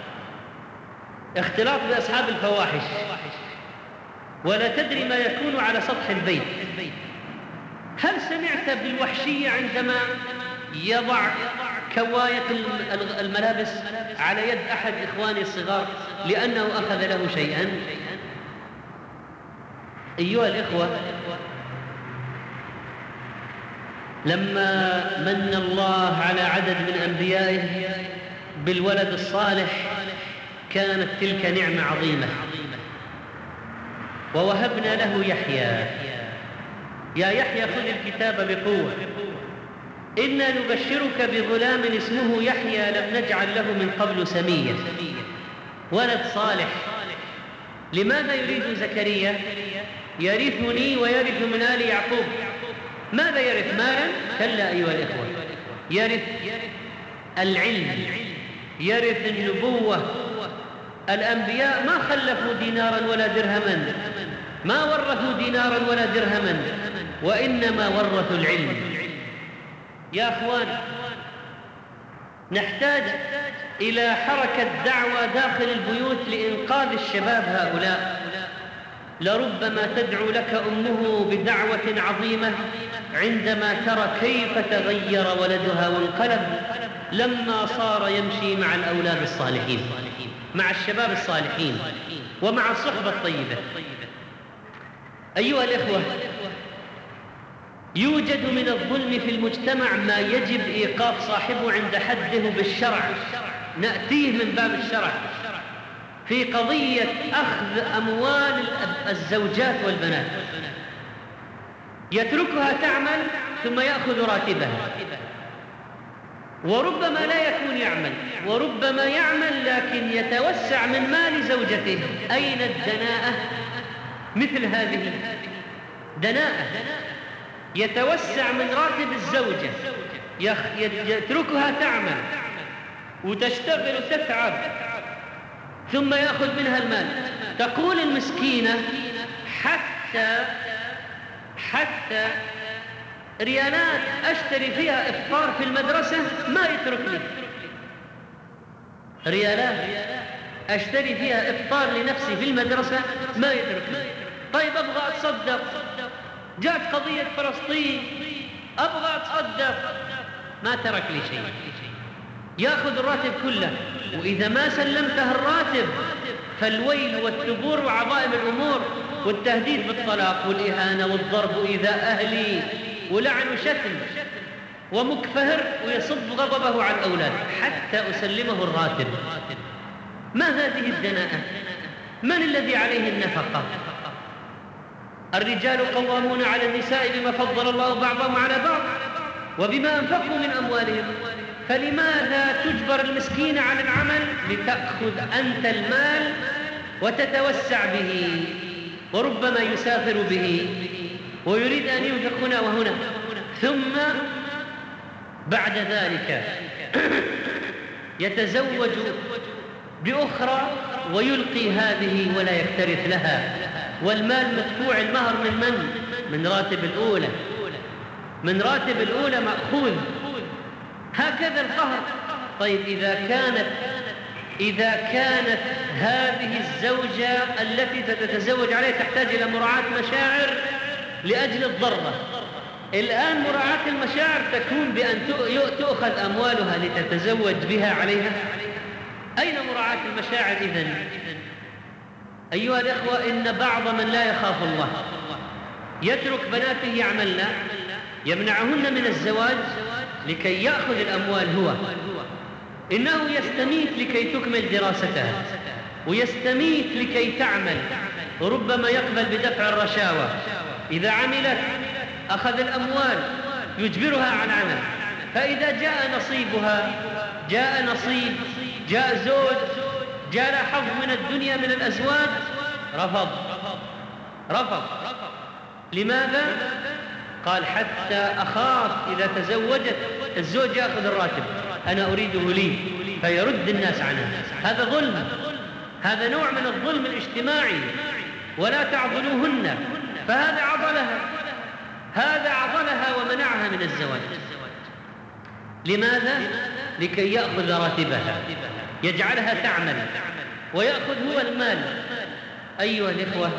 اختلاط بأصحاب الفواحش، ولا تدري ما يكون على سطح البيت. هل سمعت بالوحشية عندما يضع كواية الملابس على يد أحد إخواني الصغار لأنه أخذ له شيئا؟ أيها الإخوة، لما من الله على عدد من أنبيائه بالولد الصالح كانت تلك نعمة عظيمة. ووهبنا له يحيى. يا يحيى خذ الكتاب بقوة، إنا نبشرك بغلام اسمه يحيى لم نجعل له من قبل سميا. ولد صالح. لماذا يريد زكريا؟ يرثني ويرث من آل يعقوب. ماذا يرث؟ مالا؟ كلا أيها الإخوة، يرث العلم، يرث النبوة. الأنبياء ما خلفوا دينارا ولا درهما، ما ورثوا دينارا ولا درهما، وإنما ورثوا العلم. يا أخوان، نحتاج إلى حركة دعوة داخل البيوت لإنقاذ الشباب هؤلاء. لربما تدعو لك أمه بدعوة عظيمة عندما ترى كيف تغير ولدها وانقلب لما صار يمشي مع الأولاد الصالحين، مع الشباب الصالحين، ومع الصحبة الطيبة. أيها الإخوة، يوجد من الظلم في المجتمع ما يجب إيقاف صاحبه عند حده بالشرع. نأتيه من باب الشرع في قضية أخذ أموال الزوجات والبنات. يتركها تعمل ثم يأخذ راتبها، وربما لا يكون يعمل، وربما يعمل لكن يتوسع من مال زوجته. أين الدناءة؟ مثل هذه دناءة. يتوسع من راتب الزوجة، يتركها تعمل وتشتغل وتتعب ثم يأخذ منها المال. تقول المسكينة حتى حتى ريالات أشتري فيها إفطار في المدرسة ما يترك لي. ريالات أشتري فيها إفطار لنفسي في المدرسة ما يترك لي. طيب أبغى أتصدق، جاءت قضية فلسطين، أبغى أتصدق، ما ترك لي شيء. يأخذ الراتب كله، وإذا ما سلمته الراتب فالويل والثبور وعظائم الأمور والتهديد بالطلاق والإهانة والضرب وإيذاء أهلي ولعن وشتم ومكفهر، ويصب غضبه على الأولاد حتى أسلمه الراتب. ما هذه الدناءة؟ من الذي عليه النفقة؟ الرجال قوامون على النساء بما فضل الله بعضهم على بعض وبما أنفقوا من أموالهم. فلماذا تجبر المسكين على العمل لتأخذ أنت المال وتتوسع به، وربما يسافر به ويريد أن ينفق هنا وهنا، ثم بعد ذلك يتزوج بأخرى ويلقي هذه ولا يكترث لها. والمال مدفوع، المهر من من؟ من راتب الأولى، من راتب الأولى مأخوذ. هكذا القهر. طيب إذا كانت إذا كانت هذه الزوجة التي تتزوج عليه تحتاج إلى مراعاة مشاعر لأجل الضرة، الآن مراعاة المشاعر تكون بأن تؤخذ أموالها لتتزوج بها عليها. أين مراعاة المشاعر إذن؟ أيها الإخوة، إن بعض من لا يخاف الله يترك بناته يعملن، يمنعهن من الزواج لكي يأخذ الأموال هو. إنه يستميت لكي تكمل دراستها، ويستميت لكي تعمل، وربما يقبل بدفع الرشاوى. إذا عملت أخذ الأموال يجبرها على العمل، فإذا جاء نصيبها، جاء نصيب، جاء زوج، جاء له حظ من الدنيا من الأزواج، رفض رفض لماذا؟ قال حتى أخاف إذا تزوجت الزوج يأخذ الراتب. أنا أريده لي، فيرد الناس عنها. هذا ظلم، هذا نوع من الظلم الاجتماعي. ولا تعضلوهن، فهذا عضلها، هذا عضلها ومنعها من الزواج. لماذا؟ لكي يأخذ راتبها، يجعلها تعمل ويأخذ هو المال. أيها الإخوة،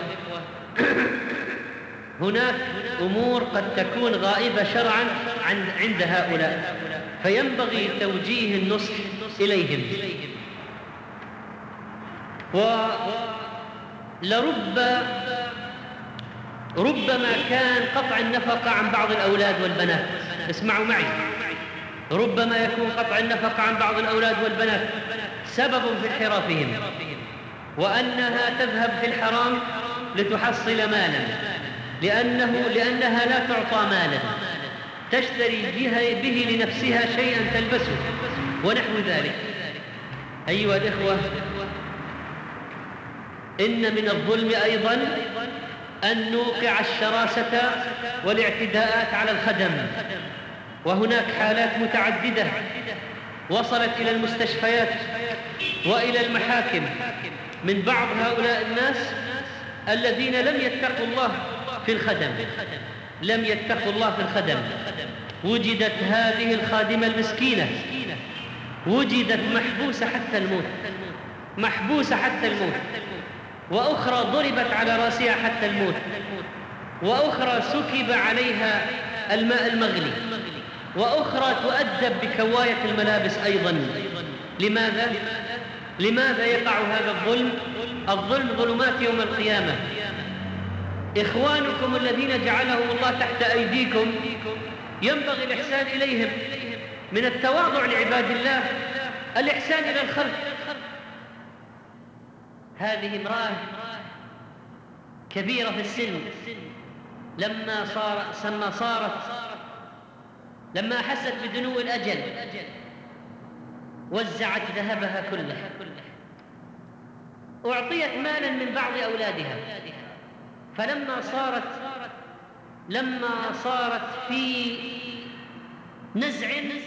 هناك أمور قد تكون غائبة شرعا عند هؤلاء، فينبغي توجيه النصح إليهم. ولرب ربما كان قطع النفقة عن بعض الأولاد والبنات، اسمعوا معي، ربما يكون قطع النفقة عن بعض الأولاد والبنات سبب في انحرافهم، وأنها تذهب في الحرام لتحصل مالا، لأنه لأنها لا تعطى مالا، تشتري به لنفسها شيئا تلبسه ونحو ذلك. أيها الإخوة، إن من الظلم أيضا أن نوقع الشراسة والاعتداءات على الخدم، وهناك حالات متعددة وصلت إلى المستشفيات وإلى المحاكم من بعض هؤلاء الناس الذين لم يتقوا الله في الخدم، لم يتقوا الله في الخدم. وجدت هذه الخادمة المسكينة، وجدت محبوسة حتى الموت، محبوسة حتى الموت، وأخرى ضربت على رأسها حتى الموت، وأخرى سكب عليها الماء المغلي، وأخرى تؤدب بكواية الملابس أيضا. لماذا؟ لماذا يقع هذا الظلم؟ الظلم ظلمات يوم القيامة. إخوانكم الذين جعلهم الله تحت أيديكم ينبغي الإحسان إليهم، من التواضع لعباد الله الإحسان إلى الخلق. هذه امرأة كبيرة في السن، لما صار لما صارت لما أحست بدنو الأجل وزعت ذهبها كله، أعطيت مالا من بعض أولادها، فلما صارت لما صارت في نزع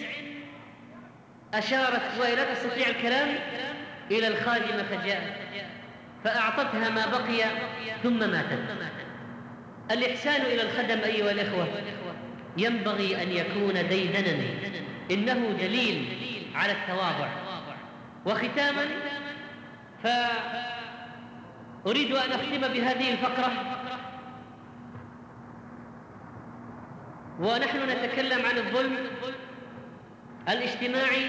أشارت وهي لا تستطيع الكلام إلى الخادمة فجاءت فأعطتها ما بقي ثم ماتت. الإحسان إلى الخدم أيها الإخوة ينبغي أن يكون ديدنا، إنه دليل على التواضع. وختاما، فأريد أن أختم بهذه الفقرة ونحن نتكلم عن الظلم الاجتماعي،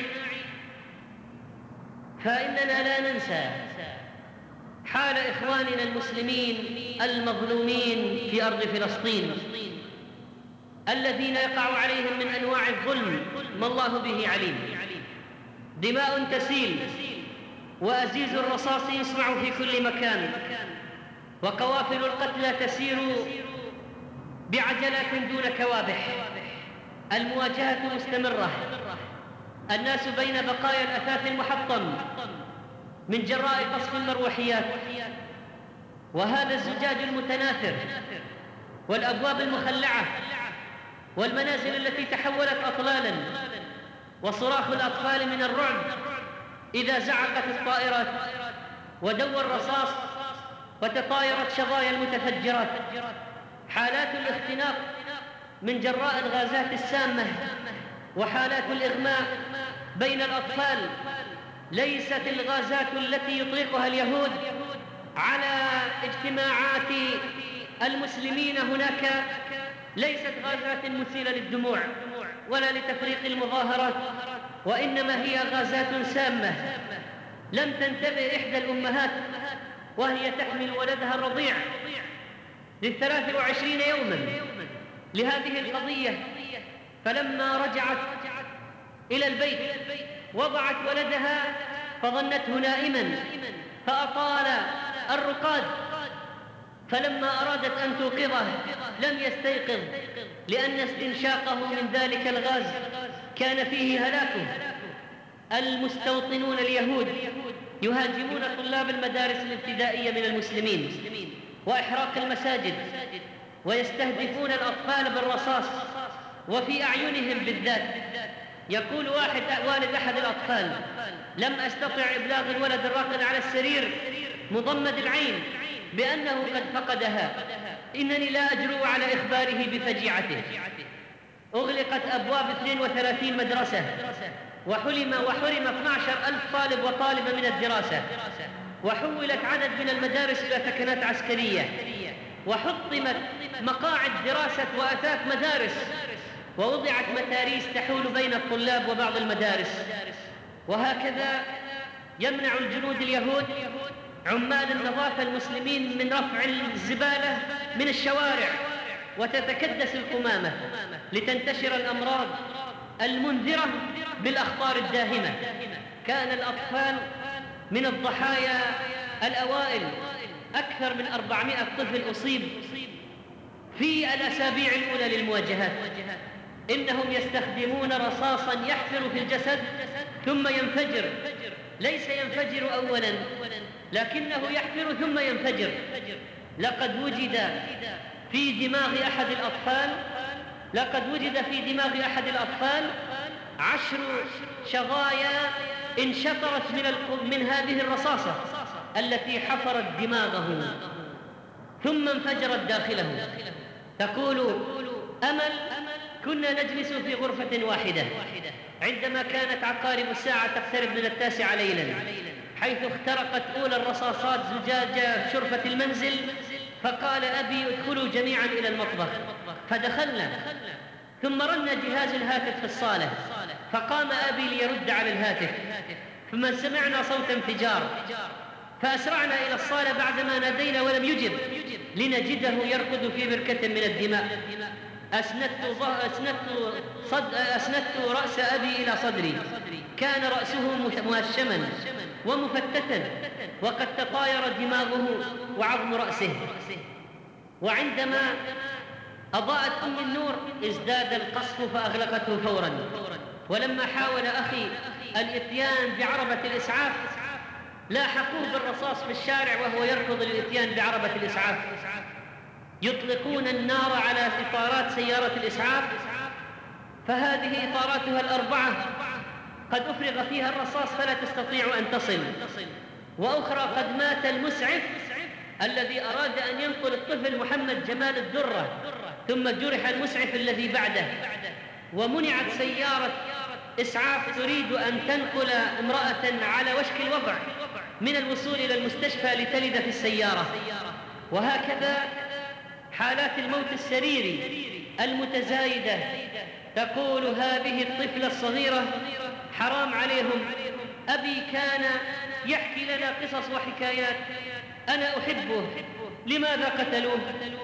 فإننا لا ننسى حال إخواننا المسلمين المظلومين في أرض فلسطين، الذين يقع عليهم من أنواع الظلم ما الله به عليم. دماء تسيل، وأزيز الرصاص يسمع في كل مكان، وقوافل القتلى تسير بعجلات دون كوابح. المواجهة مستمرة، الناس بين بقايا الأثاث المحطم من جراء قصف المروحيات، وهذا الزجاج المتناثر، والأبواب المخلعة، والمنازل التي تحولت أطلالا، وصراخ الأطفال من الرعب إذا زعقت الطائرات ودوى الرصاص وتطايرت شظايا المتفجرات. حالات الاختناق من جراء الغازات السامة، وحالات الإغماء بين الأطفال. ليست الغازات التي يطلقها اليهود على اجتماعات المسلمين هناك ليست غازات مثيرة للدموع ولا لتفريق المظاهرات، وإنما هي غازات سامة. لم تنتبه إحدى الأمهات وهي تحمل ولدها الرضيع للثلاث وعشرين يوما لهذه القضية، فلما رجعت إلى البيت وضعت ولدها فظنته نائما فأطال الرقاد، فلما أرادت أن توقظه لم يستيقظ، لأن استنشاقه من ذلك الغاز كان فيه هلاكه. المستوطنون اليهود يهاجمون طلاب المدارس الابتدائية من المسلمين وإحراق المساجد، ويستهدفون الأطفال بالرصاص، وفي أعينهم بالذات يقول واحد والد أحد الأطفال: لم أستطع إبلاغ الولد الراقد على السرير مضمد العين بأنه قد فقدها، إنني لا أجرؤ على إخباره بفجيعته. أغلقت أبواب اثنين وثلاثين مدرسة، وحلم وحرم اثني عشر ألف طالب وطالبة من الدراسة، وحولت عدد من المدارس إلى سكنات عسكرية، وحطمت مقاعد دراسة وأثاث مدارس، ووضعت متاريس تحول بين الطلاب وبعض المدارس. وهكذا يمنع الجنود اليهود عمال النظافة المسلمين من رفع الزبالة من الشوارع، وتتكدس القمامة لتنتشر الأمراض المنذرة بالأخطار الداهمة. كان الأطفال من الضحايا الأوائل، أكثر من أربعمائة طفل أصيب في الأسابيع الأولى للمواجهات. إنهم يستخدمون رصاصا يحفر في الجسد ثم ينفجر، ليس ينفجر أولا لكنه يحفر ثم ينفجر. لقد وجد في دماغ أحد الأطفال لقد وجد في دماغ أحد الأطفال عشر شظايا انشطرت من, من هذه الرصاصة التي حفرت دماغه ثم انفجرت داخله. تقول أمل: كنا نجلس في غرفة واحدة عندما كانت عقارب الساعة تقترب من التاسعة ليلا، حيث اخترقت أولى الرصاصات زجاج شرفة المنزل، فقال أبي: ادخلوا جميعا إلى المطبخ. فدخلنا، ثم رن جهاز الهاتف في الصالة، فقام أبي ليرد على الهاتف، ثم سمعنا صوت انفجار، فأسرعنا إلى الصالة بعدما نادينا ولم يجب، لنجده يركض في بركة من الدماء. أسندت, أسندت, صد... أسندت رأس أبي إلى صدري، كان رأسه مهشما ومفتتا، وقد تطاير دماغه وعظم رأسه. وعندما أضاءت أم النور ازداد القصف فأغلقته فورا. ولما حاول أخي الإتيان بعربة الإسعاف لاحقوه بالرصاص في الشارع وهو يركض للإتيان بعربة الإسعاف. يطلقون النار على إطارات سيارة الإسعاف، فهذه إطاراتها الأربعة قد أفرغ فيها الرصاص فلا تستطيع أن تصل، وأخرى قد مات المسعف الذي أراد أن ينقل الطفل محمد جمال الدرة، ثم جرح المسعف الذي بعده، ومنعت سيارة إسعاف تريد أن تنقل امرأة على وشك الوضع من الوصول إلى المستشفى لتلد في السيارة. وهكذا حالات الموت السريري المتزايدة. تقول هذه الطفلة الصغيرة: حرام عليهم، أبي كان يحكي لنا قصص وحكايات، أنا أحبه، لماذا قتلوه؟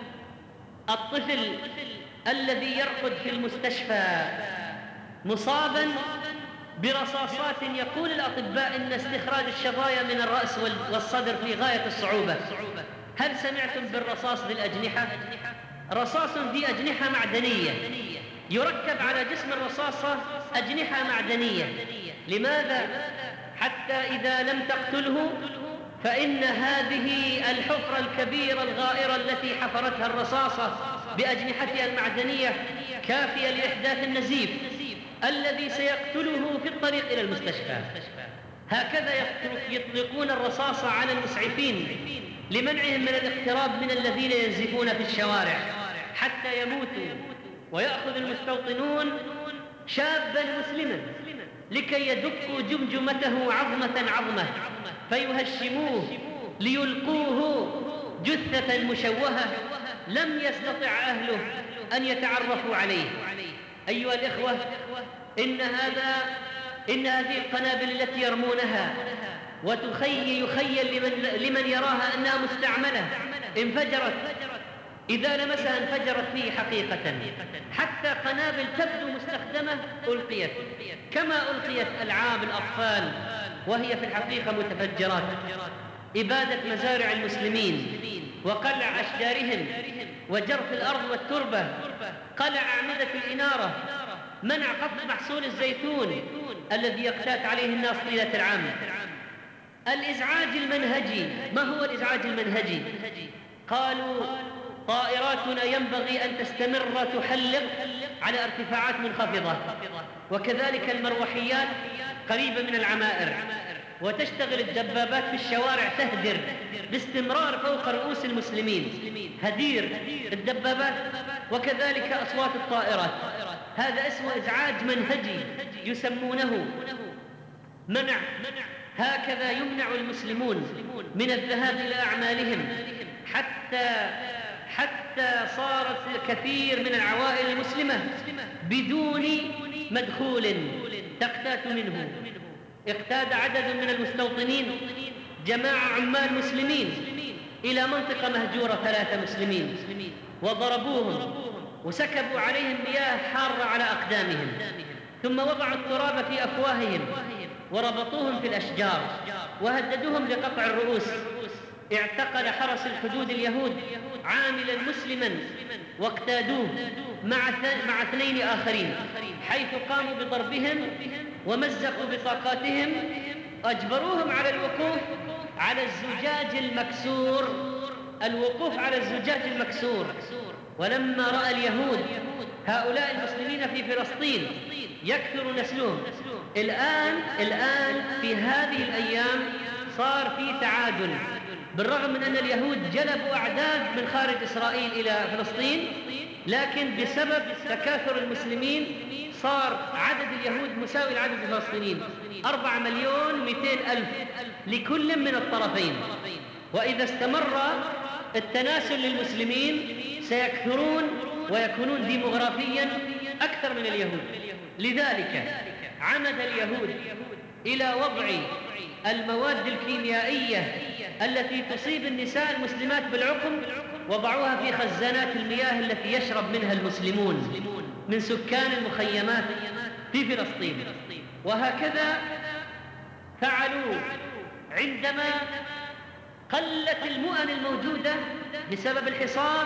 الطفل الذي يرقد في المستشفى مصابا برصاصات، يقول الأطباء إن استخراج الشظايا من الرأس والصدر في غاية الصعوبة. هل سمعتم بالرصاص ذي الأجنحة؟ رصاص ذي أجنحة معدنية، يركب على جسم الرصاصة أجنحة معدنية. لماذا؟ حتى إذا لم تقتله فإن هذه الحفرة الكبيرة الغائرة التي حفرتها الرصاصة بأجنحتها المعدنية كافية لإحداث النزيف الذي سيقتله في الطريق إلى المستشفى. هكذا يطلقون الرصاص على المسعفين لمنعهم من الاقتراب من الذين ينزفون في الشوارع حتى يموتوا. ويأخذ المستوطنون شابا مسلما لكي يدكوا جمجمته عظمة عظمة فيهشموه ليلقوه جثة مشوهة لم يستطع أهله أن يتعرفوا عليه. أيها الإخوة، إن هذا إن هذه القنابل التي يرمونها وتخيل يخيل لمن, لمن يراها أنها مستعملة انفجرت، إذا لمسها انفجرت فيه حقيقة. حتى قنابل تبدو مستخدمة ألقيت، كما ألقيت ألعاب الأطفال وهي في الحقيقة متفجرات. إبادة مزارع المسلمين وقلع أشجارهم وجرف الأرض والتربة، قلع أعمدة الإنارة، منع قطف محصول الزيتون الذي يقتات عليه الناس طيلة العام. الإزعاج المنهجي. ما هو الإزعاج المنهجي؟ قالوا طائراتنا ينبغي أن تستمر تحلق على ارتفاعات منخفضة، وكذلك المروحيات قريبة من العمائر، وتشتغل الدبابات في الشوارع تهدر باستمرار فوق رؤوس المسلمين، هدير الدبابات، وكذلك أصوات الطائرات. هذا اسمه إزعاج منهجي يسمونه منع. هكذا يمنع المسلمون من الذهاب إلى أعمالهم، حتى حتى صارت كثير من العوائل المسلمة بدون مدخول تقتات منه. اقتاد عدد من المستوطنين جماعة عمال مسلمين إلى منطقة مهجورة ثلاثة مسلمين، وضربوهم وسكبوا عليهم مياه حارة على أقدامهم، ثم وضعوا التراب في أفواههم وربطوهم في الأشجار وهددوهم بقطع الرؤوس. اعتقل حرس الحدود اليهود عاملا مسلما واقتادوه مع مع اثنين آخرين، حيث قاموا بضربهم ومزقوا بطاقاتهم، أجبروهم على الوقوف على الزجاج المكسور الوقوف على الزجاج المكسور. ولما رأى اليهود هؤلاء المسلمين في فلسطين يكثر نسلهم، الآن الآن في هذه الأيام صار في تعادل، بالرغم من أن اليهود جلبوا أعداد من خارج إسرائيل إلى فلسطين، لكن بسبب تكاثر المسلمين صار عدد اليهود مساوي لعدد الفلسطينيين، أربعة مليون مئتين ألف لكل من الطرفين. وإذا استمر التناسل للمسلمين سيكثرون ويكونون ديموغرافيا أكثر من اليهود. لذلك عمد اليهود إلى وضع المواد الكيميائية التي تصيب النساء المسلمات بالعقم، وضعوها في خزانات المياه التي يشرب منها المسلمون من سكان المخيمات في فلسطين. وهكذا فعلوا عندما قلت المؤن الموجودة بسبب الحصار،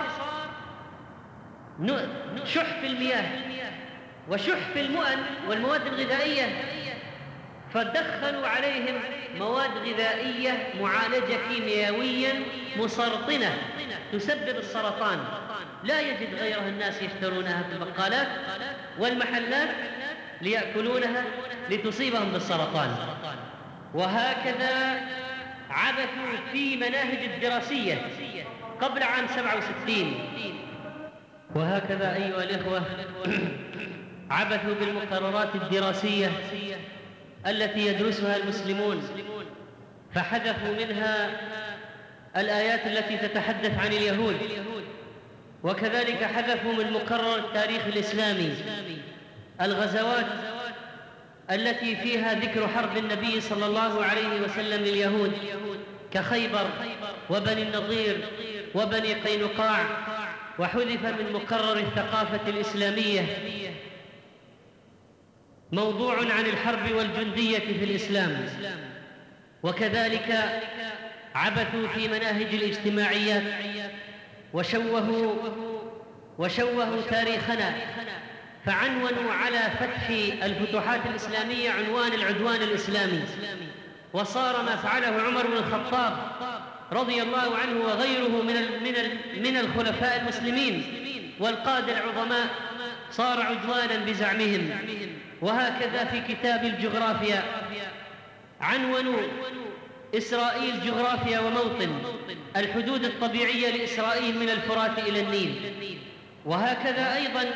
شح في المياه وشح في المؤن والمواد الغذائية، فدخلوا عليهم مواد غذائية معالجة كيميائيا مسرطنة تسبب السرطان، لا يجد غيرها الناس يشترونها في البقالات والمحلات ليأكلونها لتصيبهم بالسرطان. وهكذا عبثوا في مناهج الدراسية قبل عام سبعة وستين. وهكذا أيها الإخوة عبثوا بالمقررات الدراسية التي يدرسها المسلمون، فحذفوا منها الآيات التي تتحدث عن اليهود، وكذلك حذفوا من مقرر التاريخ الإسلامي الغزوات التي فيها ذكر حرب النبي صلى الله عليه وسلم لليهود كخيبر وبني النضير وبني قينقاع، وحذف من مقرر الثقافة الإسلامية موضوع عن الحرب والجندية في الإسلام. وكذلك عبثوا في مناهج الاجتماعيات وشوهوا وشوهوا تاريخنا، فعنونوا على فتح الفتوحات الإسلامية عنوان العدوان الإسلامي، وصار ما فعله عمر بن الخطاب رضي الله عنه وغيره من من من الخلفاء المسلمين والقادة العظماء صار عدوانا بزعمهم. وهكذا في كتاب الجغرافيا عنونوا إسرائيل جغرافيا وموطن، الحدود الطبيعية لإسرائيل من الفرات إلى النيل. وهكذا أيضا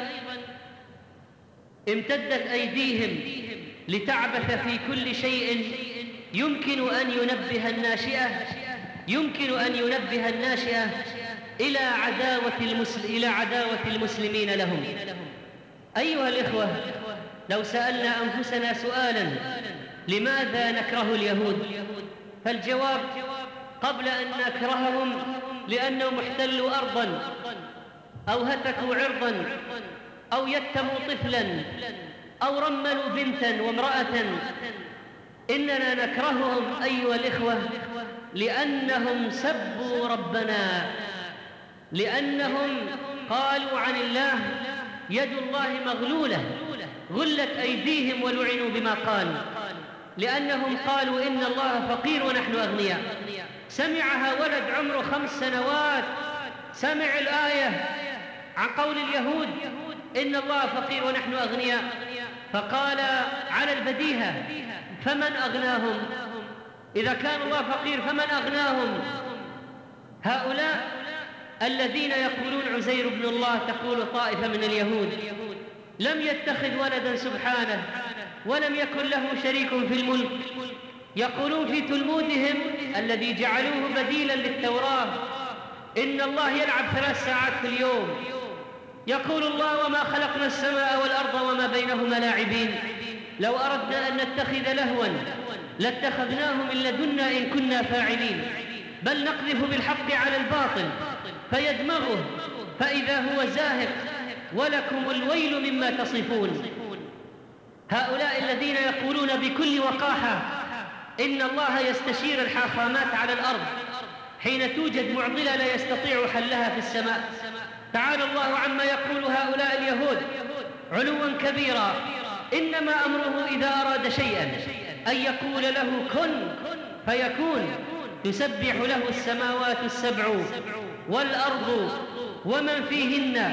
امتدت أيديهم لتعبث في كل شيء يمكن أن ينبه الناشئة يمكن أن ينبه الناشئة إلى عداوة المسل... إلى عداوة المسلمين لهم. أيها الإخوة، لو سألنا أنفسنا سؤالا لماذا نكره اليهود، فالجواب قبل أن نكرههم لأنهم احتلوا أرضا أو هتكوا عرضا أو يتموا طفلا أو رملوا بنتا وامرأة، إننا نكرههم أيها الإخوة لأنهم سبوا ربنا، لأنهم قالوا عن الله يد الله مغلولة، غلت أيديهم ولعنوا بما قالوا، لأنهم قالوا إن الله فقير ونحن أغنياء. سمعها ولد عمره خمس سنوات، سمع الآية عن قول اليهود إن الله فقير ونحن أغنياء. فقال على البديهة: فمن أغناهم؟ إذا كان الله فقير فمن أغناهم؟ هؤلاء الذين يقولون عزير بن الله تقول طائفة من اليهود: لم يتخذ ولدا سبحانه ولم يكن له شريك في الملك. يقولون في تلمودهم الذي جعلوه بديلا للتوراة إن الله يلعب ثلاث ساعات في اليوم. يقول الله: وما خلقنا السماء والأرض وما بينهما لاعبين. لو أردنا أن نتخذ لهوا لاتخذناه من لدنا إن كنا فاعلين، بل نقذف بالحق على الباطل فيدمغه فإذا هو زاهق ولكم الويل مما تصفون. هؤلاء الذين يقولون بكل وقاحة إن الله يستشير الحاخامات على الأرض حين توجد معضلة لا يستطيع حلها في السماء. تعالى الله عما يقول هؤلاء اليهود علوا كبيرا: إنما أمره إذا أراد شيئا أن يقول له كن فيكون. تسبح له السماوات السبع والأرض ومن فيهن.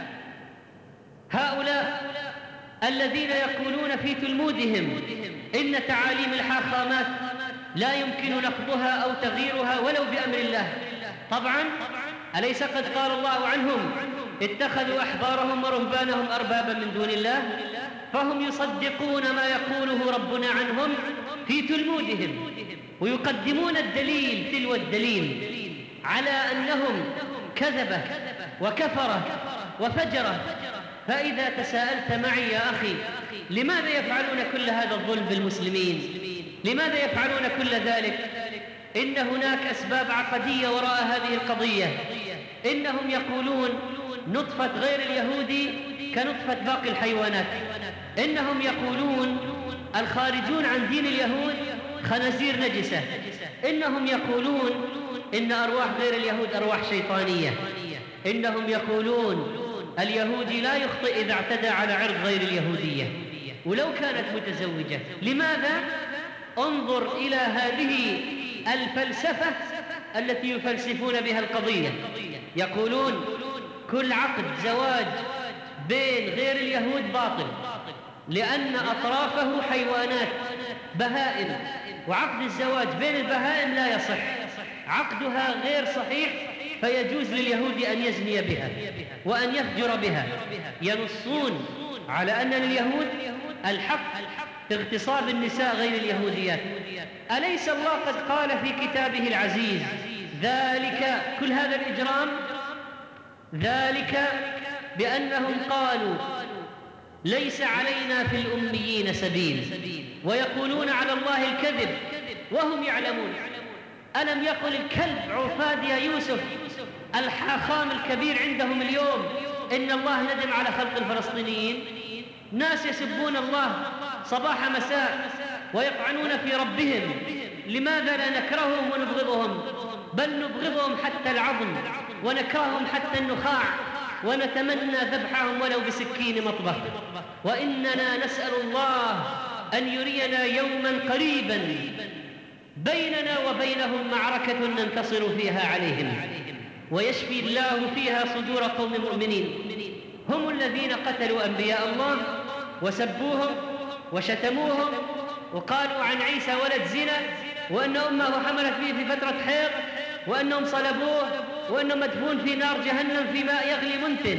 هؤلاء الذين يقولون في تلمودهم إن تعاليم الحاخامات لا يمكن نقضها أو تغييرها ولو بأمر الله. طبعا أليس قد قال الله عنهم: اتخذوا أحبارهم ورهبانهم أربابا من دون الله؟ فهم يصدقون ما يقوله ربنا عنهم في تلمودهم ويقدمون الدليل تلو الدليل على أنهم كذبة وكفرة وفجرة. فإذا تساءلت معي يا أخي لماذا يفعلون كل هذا الظلم بالمسلمين؟ لماذا يفعلون كل ذلك؟ إن هناك أسباب عقدية وراء هذه القضية. إنهم يقولون نطفة غير اليهودي كنطفة باقي الحيوانات. إنهم يقولون الخارجون عن دين اليهود خنازير نجسة. إنهم يقولون إن أرواح غير اليهود أرواح شيطانية. إنهم يقولون اليهودي لا يخطئ إذا اعتدى على عرض غير اليهودية ولو كانت متزوجة. لماذا؟ انظر إلى هذه الفلسفة التي يفلسفون بها القضية. يقولون كل عقد زواج بين غير اليهود باطل لأن أطرافه حيوانات بهائم، وعقد الزواج بين البهائم لا يصح، عقدها غير صحيح، فيجوز لليهود أن يزني بها وأن يفجر بها. ينصون على أن لليهود الحق في اغتصاب النساء غير اليهوديات. أليس الله قد قال في كتابه العزيز ذلك كل هذا الإجرام؟ ذلك بأنهم قالوا ليس علينا في الأميين سبيل ويقولون على الله الكذب وهم يعلمون. ألم يقل الكلب عفاد يا يوسف الحاخام الكبير عندهم اليوم إن الله ندم على خلق الفلسطينيين؟ ناس يسبون الله صباح مساء ويطعنون في ربهم. لماذا لا نكرههم ونبغضهم؟ بل نبغضهم حتى العظم ونكرههم حتى النخاع ونتمنى ذبحهم ولو بسكين مطبخ. وإننا نسأل الله أن يرينا يوما قريبا بيننا وبينهم معركة ننتصر فيها عليهم ويشفي الله فيها صدور قوم مؤمنين. هم الذين قتلوا أنبياء الله وسبوهم وشتموهم وقالوا عن عيسى ولد زنا وأن أمه حملت فيه في فترة حيض وأنهم صلبوه وأنه مدفون في نار جهنم في ماء يغلي منتن،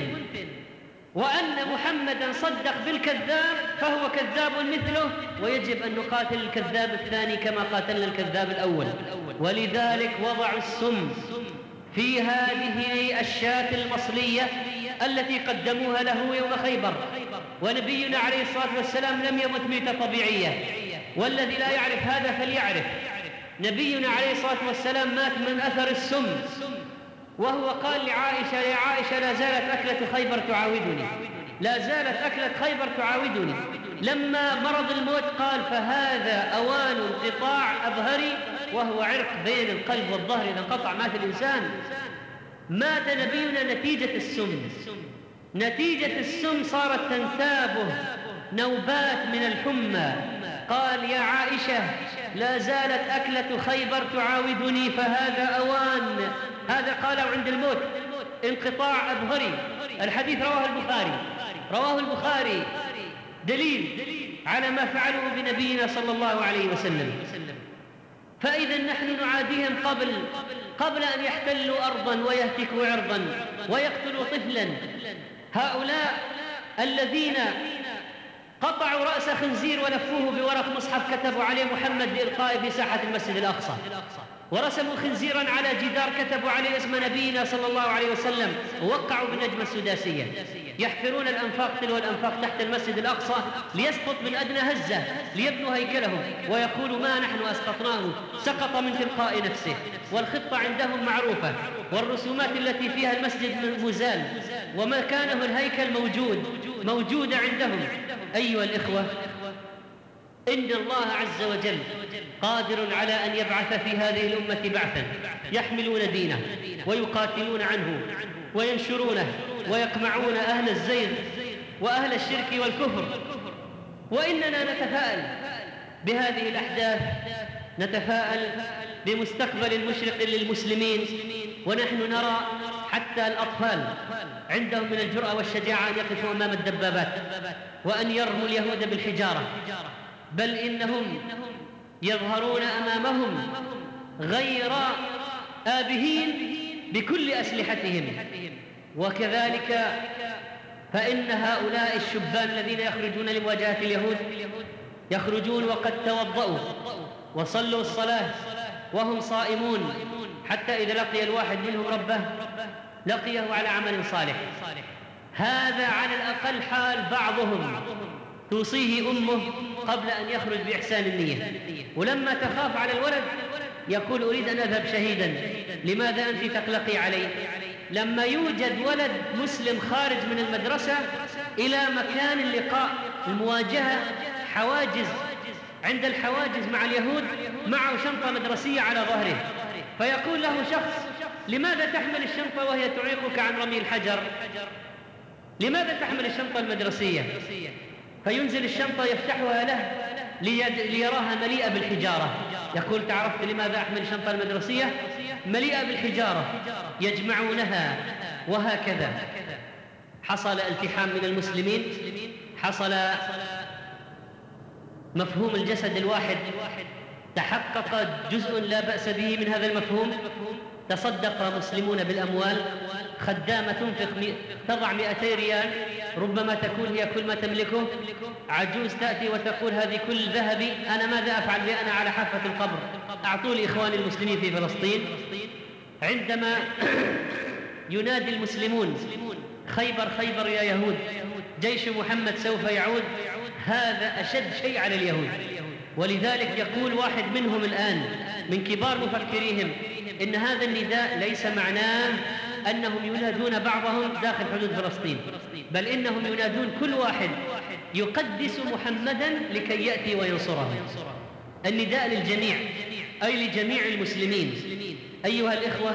وأن محمدا صدق بالكذاب فهو كذاب مثله ويجب أن نقاتل الكذاب الثاني كما قاتلنا الكذاب الأول. ولذلك وضعوا السم في هذه الشاة المصلية التي قدموها له يوم خيبر. ونبينا عليه الصلاة والسلام لم يمت ميتة طبيعية، والذي لا يعرف هذا فليعرف. نبينا عليه الصلاة والسلام مات من أثر السم، وهو قال لعائشة يا عائشة لا زالت أكلة خيبر تعاودني، لا زالت أكلة خيبر تعاودني. لما مرض الموت قال فهذا أوان انقطاع أظهري، وهو عرق بين القلب والظهر إذا انقطع مات الإنسان. مات نبينا نتيجة السم. نتيجة السم صارت تنتابه نوبات من الحمى. قال يا عائشة لا زالت أكلة خيبر تعاودني فهذا أوان. هذا قاله عند الموت، انقطاع أظهري. الحديث رواه البخاري. رواه البخاري، دليل على ما فعلوا بنبينا صلى الله عليه وسلم. فإذا نحن نعاديهم قبل قبل أن يحتلوا أرضا ويهتكوا عرضا ويقتلوا طفلا. هؤلاء الذين قطعوا رأس خنزير ولفوه بورق مصحف كتبوا عليه محمد لإلقائه في ساحة المسجد الأقصى، ورسموا خنزيرا على جدار كتبوا عليه اسم نبينا صلى الله عليه وسلم، ووقعوا بالنجمة السداسية. يحفرون الأنفاق تلو الأنفاق تحت المسجد الأقصى ليسقط من أدنى هزة ليبنوا هيكله، ويقولوا ما نحن أسقطناه، سقط من تلقاء نفسه. والخطة عندهم معروفة، والرسومات التي فيها المسجد مزال، ومكانه الهيكل موجود موجودة عندهم. أيها الإخوة، إن الله عز وجل قادر على أن يبعث في هذه الأمة بعثا يحملون دينه ويقاتلون عنه وينشرونه ويقمعون أهل الزيغ وأهل الشرك والكفر. وإننا نتفائل بهذه الأحداث، نتفائل بمستقبل مشرق للمسلمين، ونحن نرى حتى الأطفال عندهم من الجرأة والشجاعة أن يقفوا أمام الدبابات وأن يرموا اليهود بالحجارة، بل إنهم يظهرون أمامهم غير آبهين بكل أسلحتهم. وكذلك فإن هؤلاء الشبان الذين يخرجون لمواجهة اليهود يخرجون وقد توضأوا وصلوا الصلاة وهم صائمون، حتى إذا لقي الواحد منهم ربه لقيه على عمل صالح. هذا على الأقل حال بعضهم توصيه أمه قبل أن يخرج بإحسان النية، ولما تخاف على الولد يقول أريد أن أذهب شهيدا. لماذا أنت تقلقي علي؟ لما يوجد ولد مسلم خارج من المدرسة إلى مكان اللقاء المواجهة حواجز، عند الحواجز مع اليهود معه شنطة مدرسية على ظهره، فيقول له شخص لماذا تحمل الشنطة وهي تعيقك عن رمي الحجر؟ لماذا تحمل الشنطة المدرسية؟ فينزل الشنطة يفتحها له ليراها مليئة بالحجارة، يقول تعرفت لماذا أحمل الشنطة المدرسية؟ مليئة بالحجارة. يجمعونها، وهكذا حصل التحام من المسلمين، حصل مفهوم الجسد الواحد، تحقق جزء لا بأس به من هذا المفهوم. تصدق مسلمون بالأموال، خدامة تنفق تضع مئتي ريال ربما تكون هي كل ما تملكه، عجوز تأتي وتقول هذه كل ذهبي، أنا ماذا أفعل بي أنا على حافة القبر؟ أعطوا لي إخواني المسلمين في فلسطين. عندما ينادي المسلمون خيبر خيبر يا يهود، جيش محمد سوف يعود، هذا أشد شيء على اليهود. ولذلك يقول واحد منهم الآن من كبار مفكريهم إن هذا النداء ليس معناه أنهم ينادون بعضهم داخل حدود فلسطين، بل إنهم ينادون كل واحد يقدس محمدا لكي يأتي وينصره. النداء للجميع، أي لجميع المسلمين. أيها الإخوة،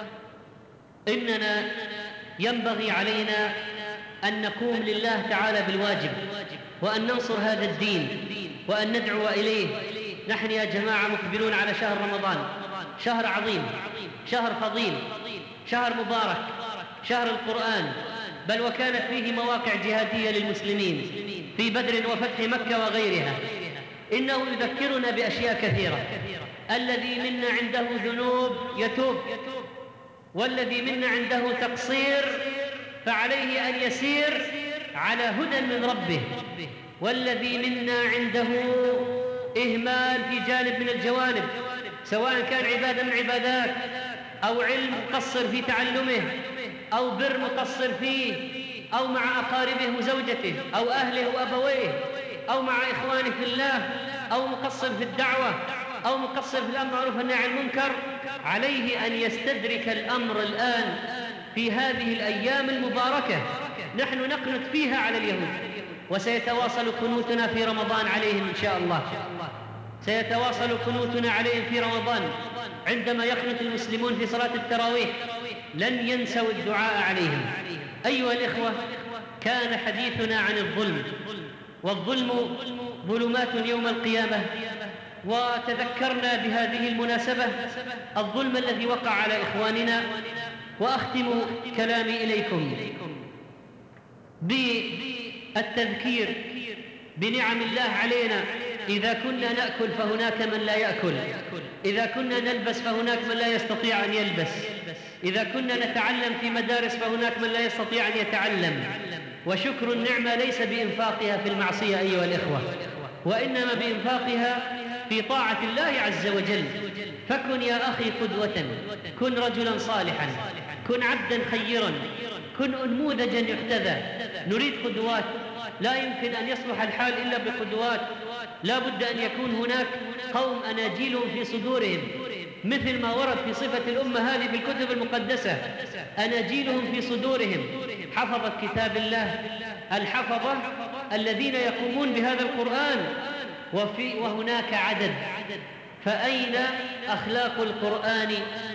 إننا ينبغي علينا أن نقوم لله تعالى بالواجب، وأن ننصر هذا الدين، وأن ندعو إليه. نحن يا جماعة مقبلون على شهر رمضان، شهر عظيم، شهر فضيل، شهر مبارك، شهر القرآن، بل وكانت فيه مواقع جهادية للمسلمين في بدر وفتح مكة وغيرها. إنه يذكرنا بأشياء كثيرة. الذي منا عنده ذنوب يتوب، والذي منا عنده تقصير فعليه أن يسير على هدى من ربه، والذي منا عنده إهمال في جانب من الجوانب، سواء كان عبادة من عبادات أو علم مقصر في تعلمه أو بر مقصر فيه، أو مع أقاربه وزوجته أو أهله وأبويه، أو مع إخوانه في الله، أو مقصر في الدعوة، أو مقصر في الأمر معروف والنهي عن المنكر. عليه أن يستدرك الأمر الآن في هذه الأيام المباركة. نحن نقنت فيها على اليهود، وسيتواصل قنوتنا في رمضان عليهم إن شاء الله. سيتواصل قنوتنا عليهم في رمضان عندما يقنت المسلمون في صلاة التراويح، لن ينسوا الدعاء عليهم. أيها الإخوة، كان حديثنا عن الظلم، والظلم ظلمات يوم القيامة، وتذكرنا بهذه المناسبة الظلم الذي وقع على إخواننا. وأختم كلامي إليكم بالتذكير بنعم الله علينا. إذا كنا نأكل فهناك من لا يأكل، إذا كنا نلبس فهناك من لا يستطيع أن يلبس، إذا كنا نتعلم في مدارس فهناك من لا يستطيع أن يتعلم. وشكر النعمة ليس بإنفاقها في المعصية أيها الإخوة، وإنما بإنفاقها في طاعة الله عز وجل. فكن يا أخي قدوة، كن رجلا صالحا، كن عبدا خيرا، كن أنموذجا يحتذى. نريد قدوات، لا يمكن أن يصلح الحال إلا بقدوات. لا بد أن يكون هناك قوم أناجيلهم في صدورهم، مثل ما ورد في صفة الأمة هذه بالكتب المقدسة، أناجيلهم في صدورهم، حفظت كتاب الله، الحفظة الذين يقومون بهذا القرآن. وفي وهناك عدد، فأين أخلاق القرآن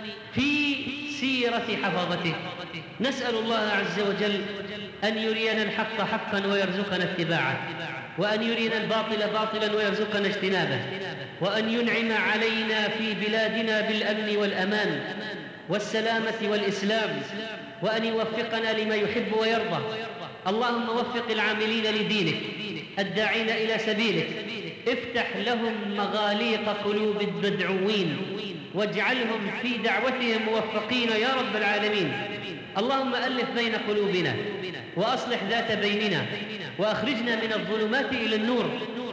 في سيرة حفظته؟ نسأل الله عز وجل أن يرينا الحق حقا ويرزقنا اتباعه، وأن يرينا الباطل باطلا ويرزقنا اجتنابه، وأن ينعم علينا في بلادنا بالأمن والأمان والسلامة والإسلام، وأن يوفقنا لما يحب ويرضى. اللهم وفق العاملين لدينك الداعين إلى سبيلك، افتح لهم مغاليق قلوب المدعوين واجعلهم في دعوتهم موفقين يا رب العالمين. اللهم ألف بين قلوبنا وأصلح ذات بيننا وأخرجنا من الظلمات إلى النور.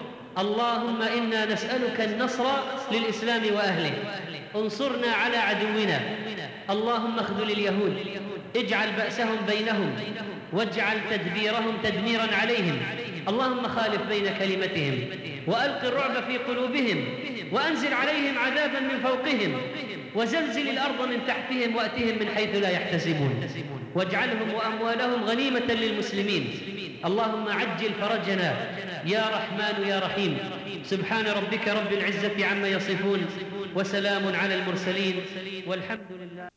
اللهم إنا نسألك النصر للإسلام وأهله، انصرنا على عدونا. اللهم اخذل اليهود، اجعل بأسهم بينهم واجعل تدبيرهم تدميرا عليهم. اللهم خالف بين كلمتهم وألق الرعب في قلوبهم وأنزل عليهم عذابا من فوقهم وزلزل الأرض من تحتهم وأتهم من حيث لا يحتسبون واجعلهم وأموالهم غنيمة للمسلمين. اللهم عجل فرجنا يا رحمن يا رحيم. سبحان ربك رب العزة عما يصفون وسلام على المرسلين والحمد لله.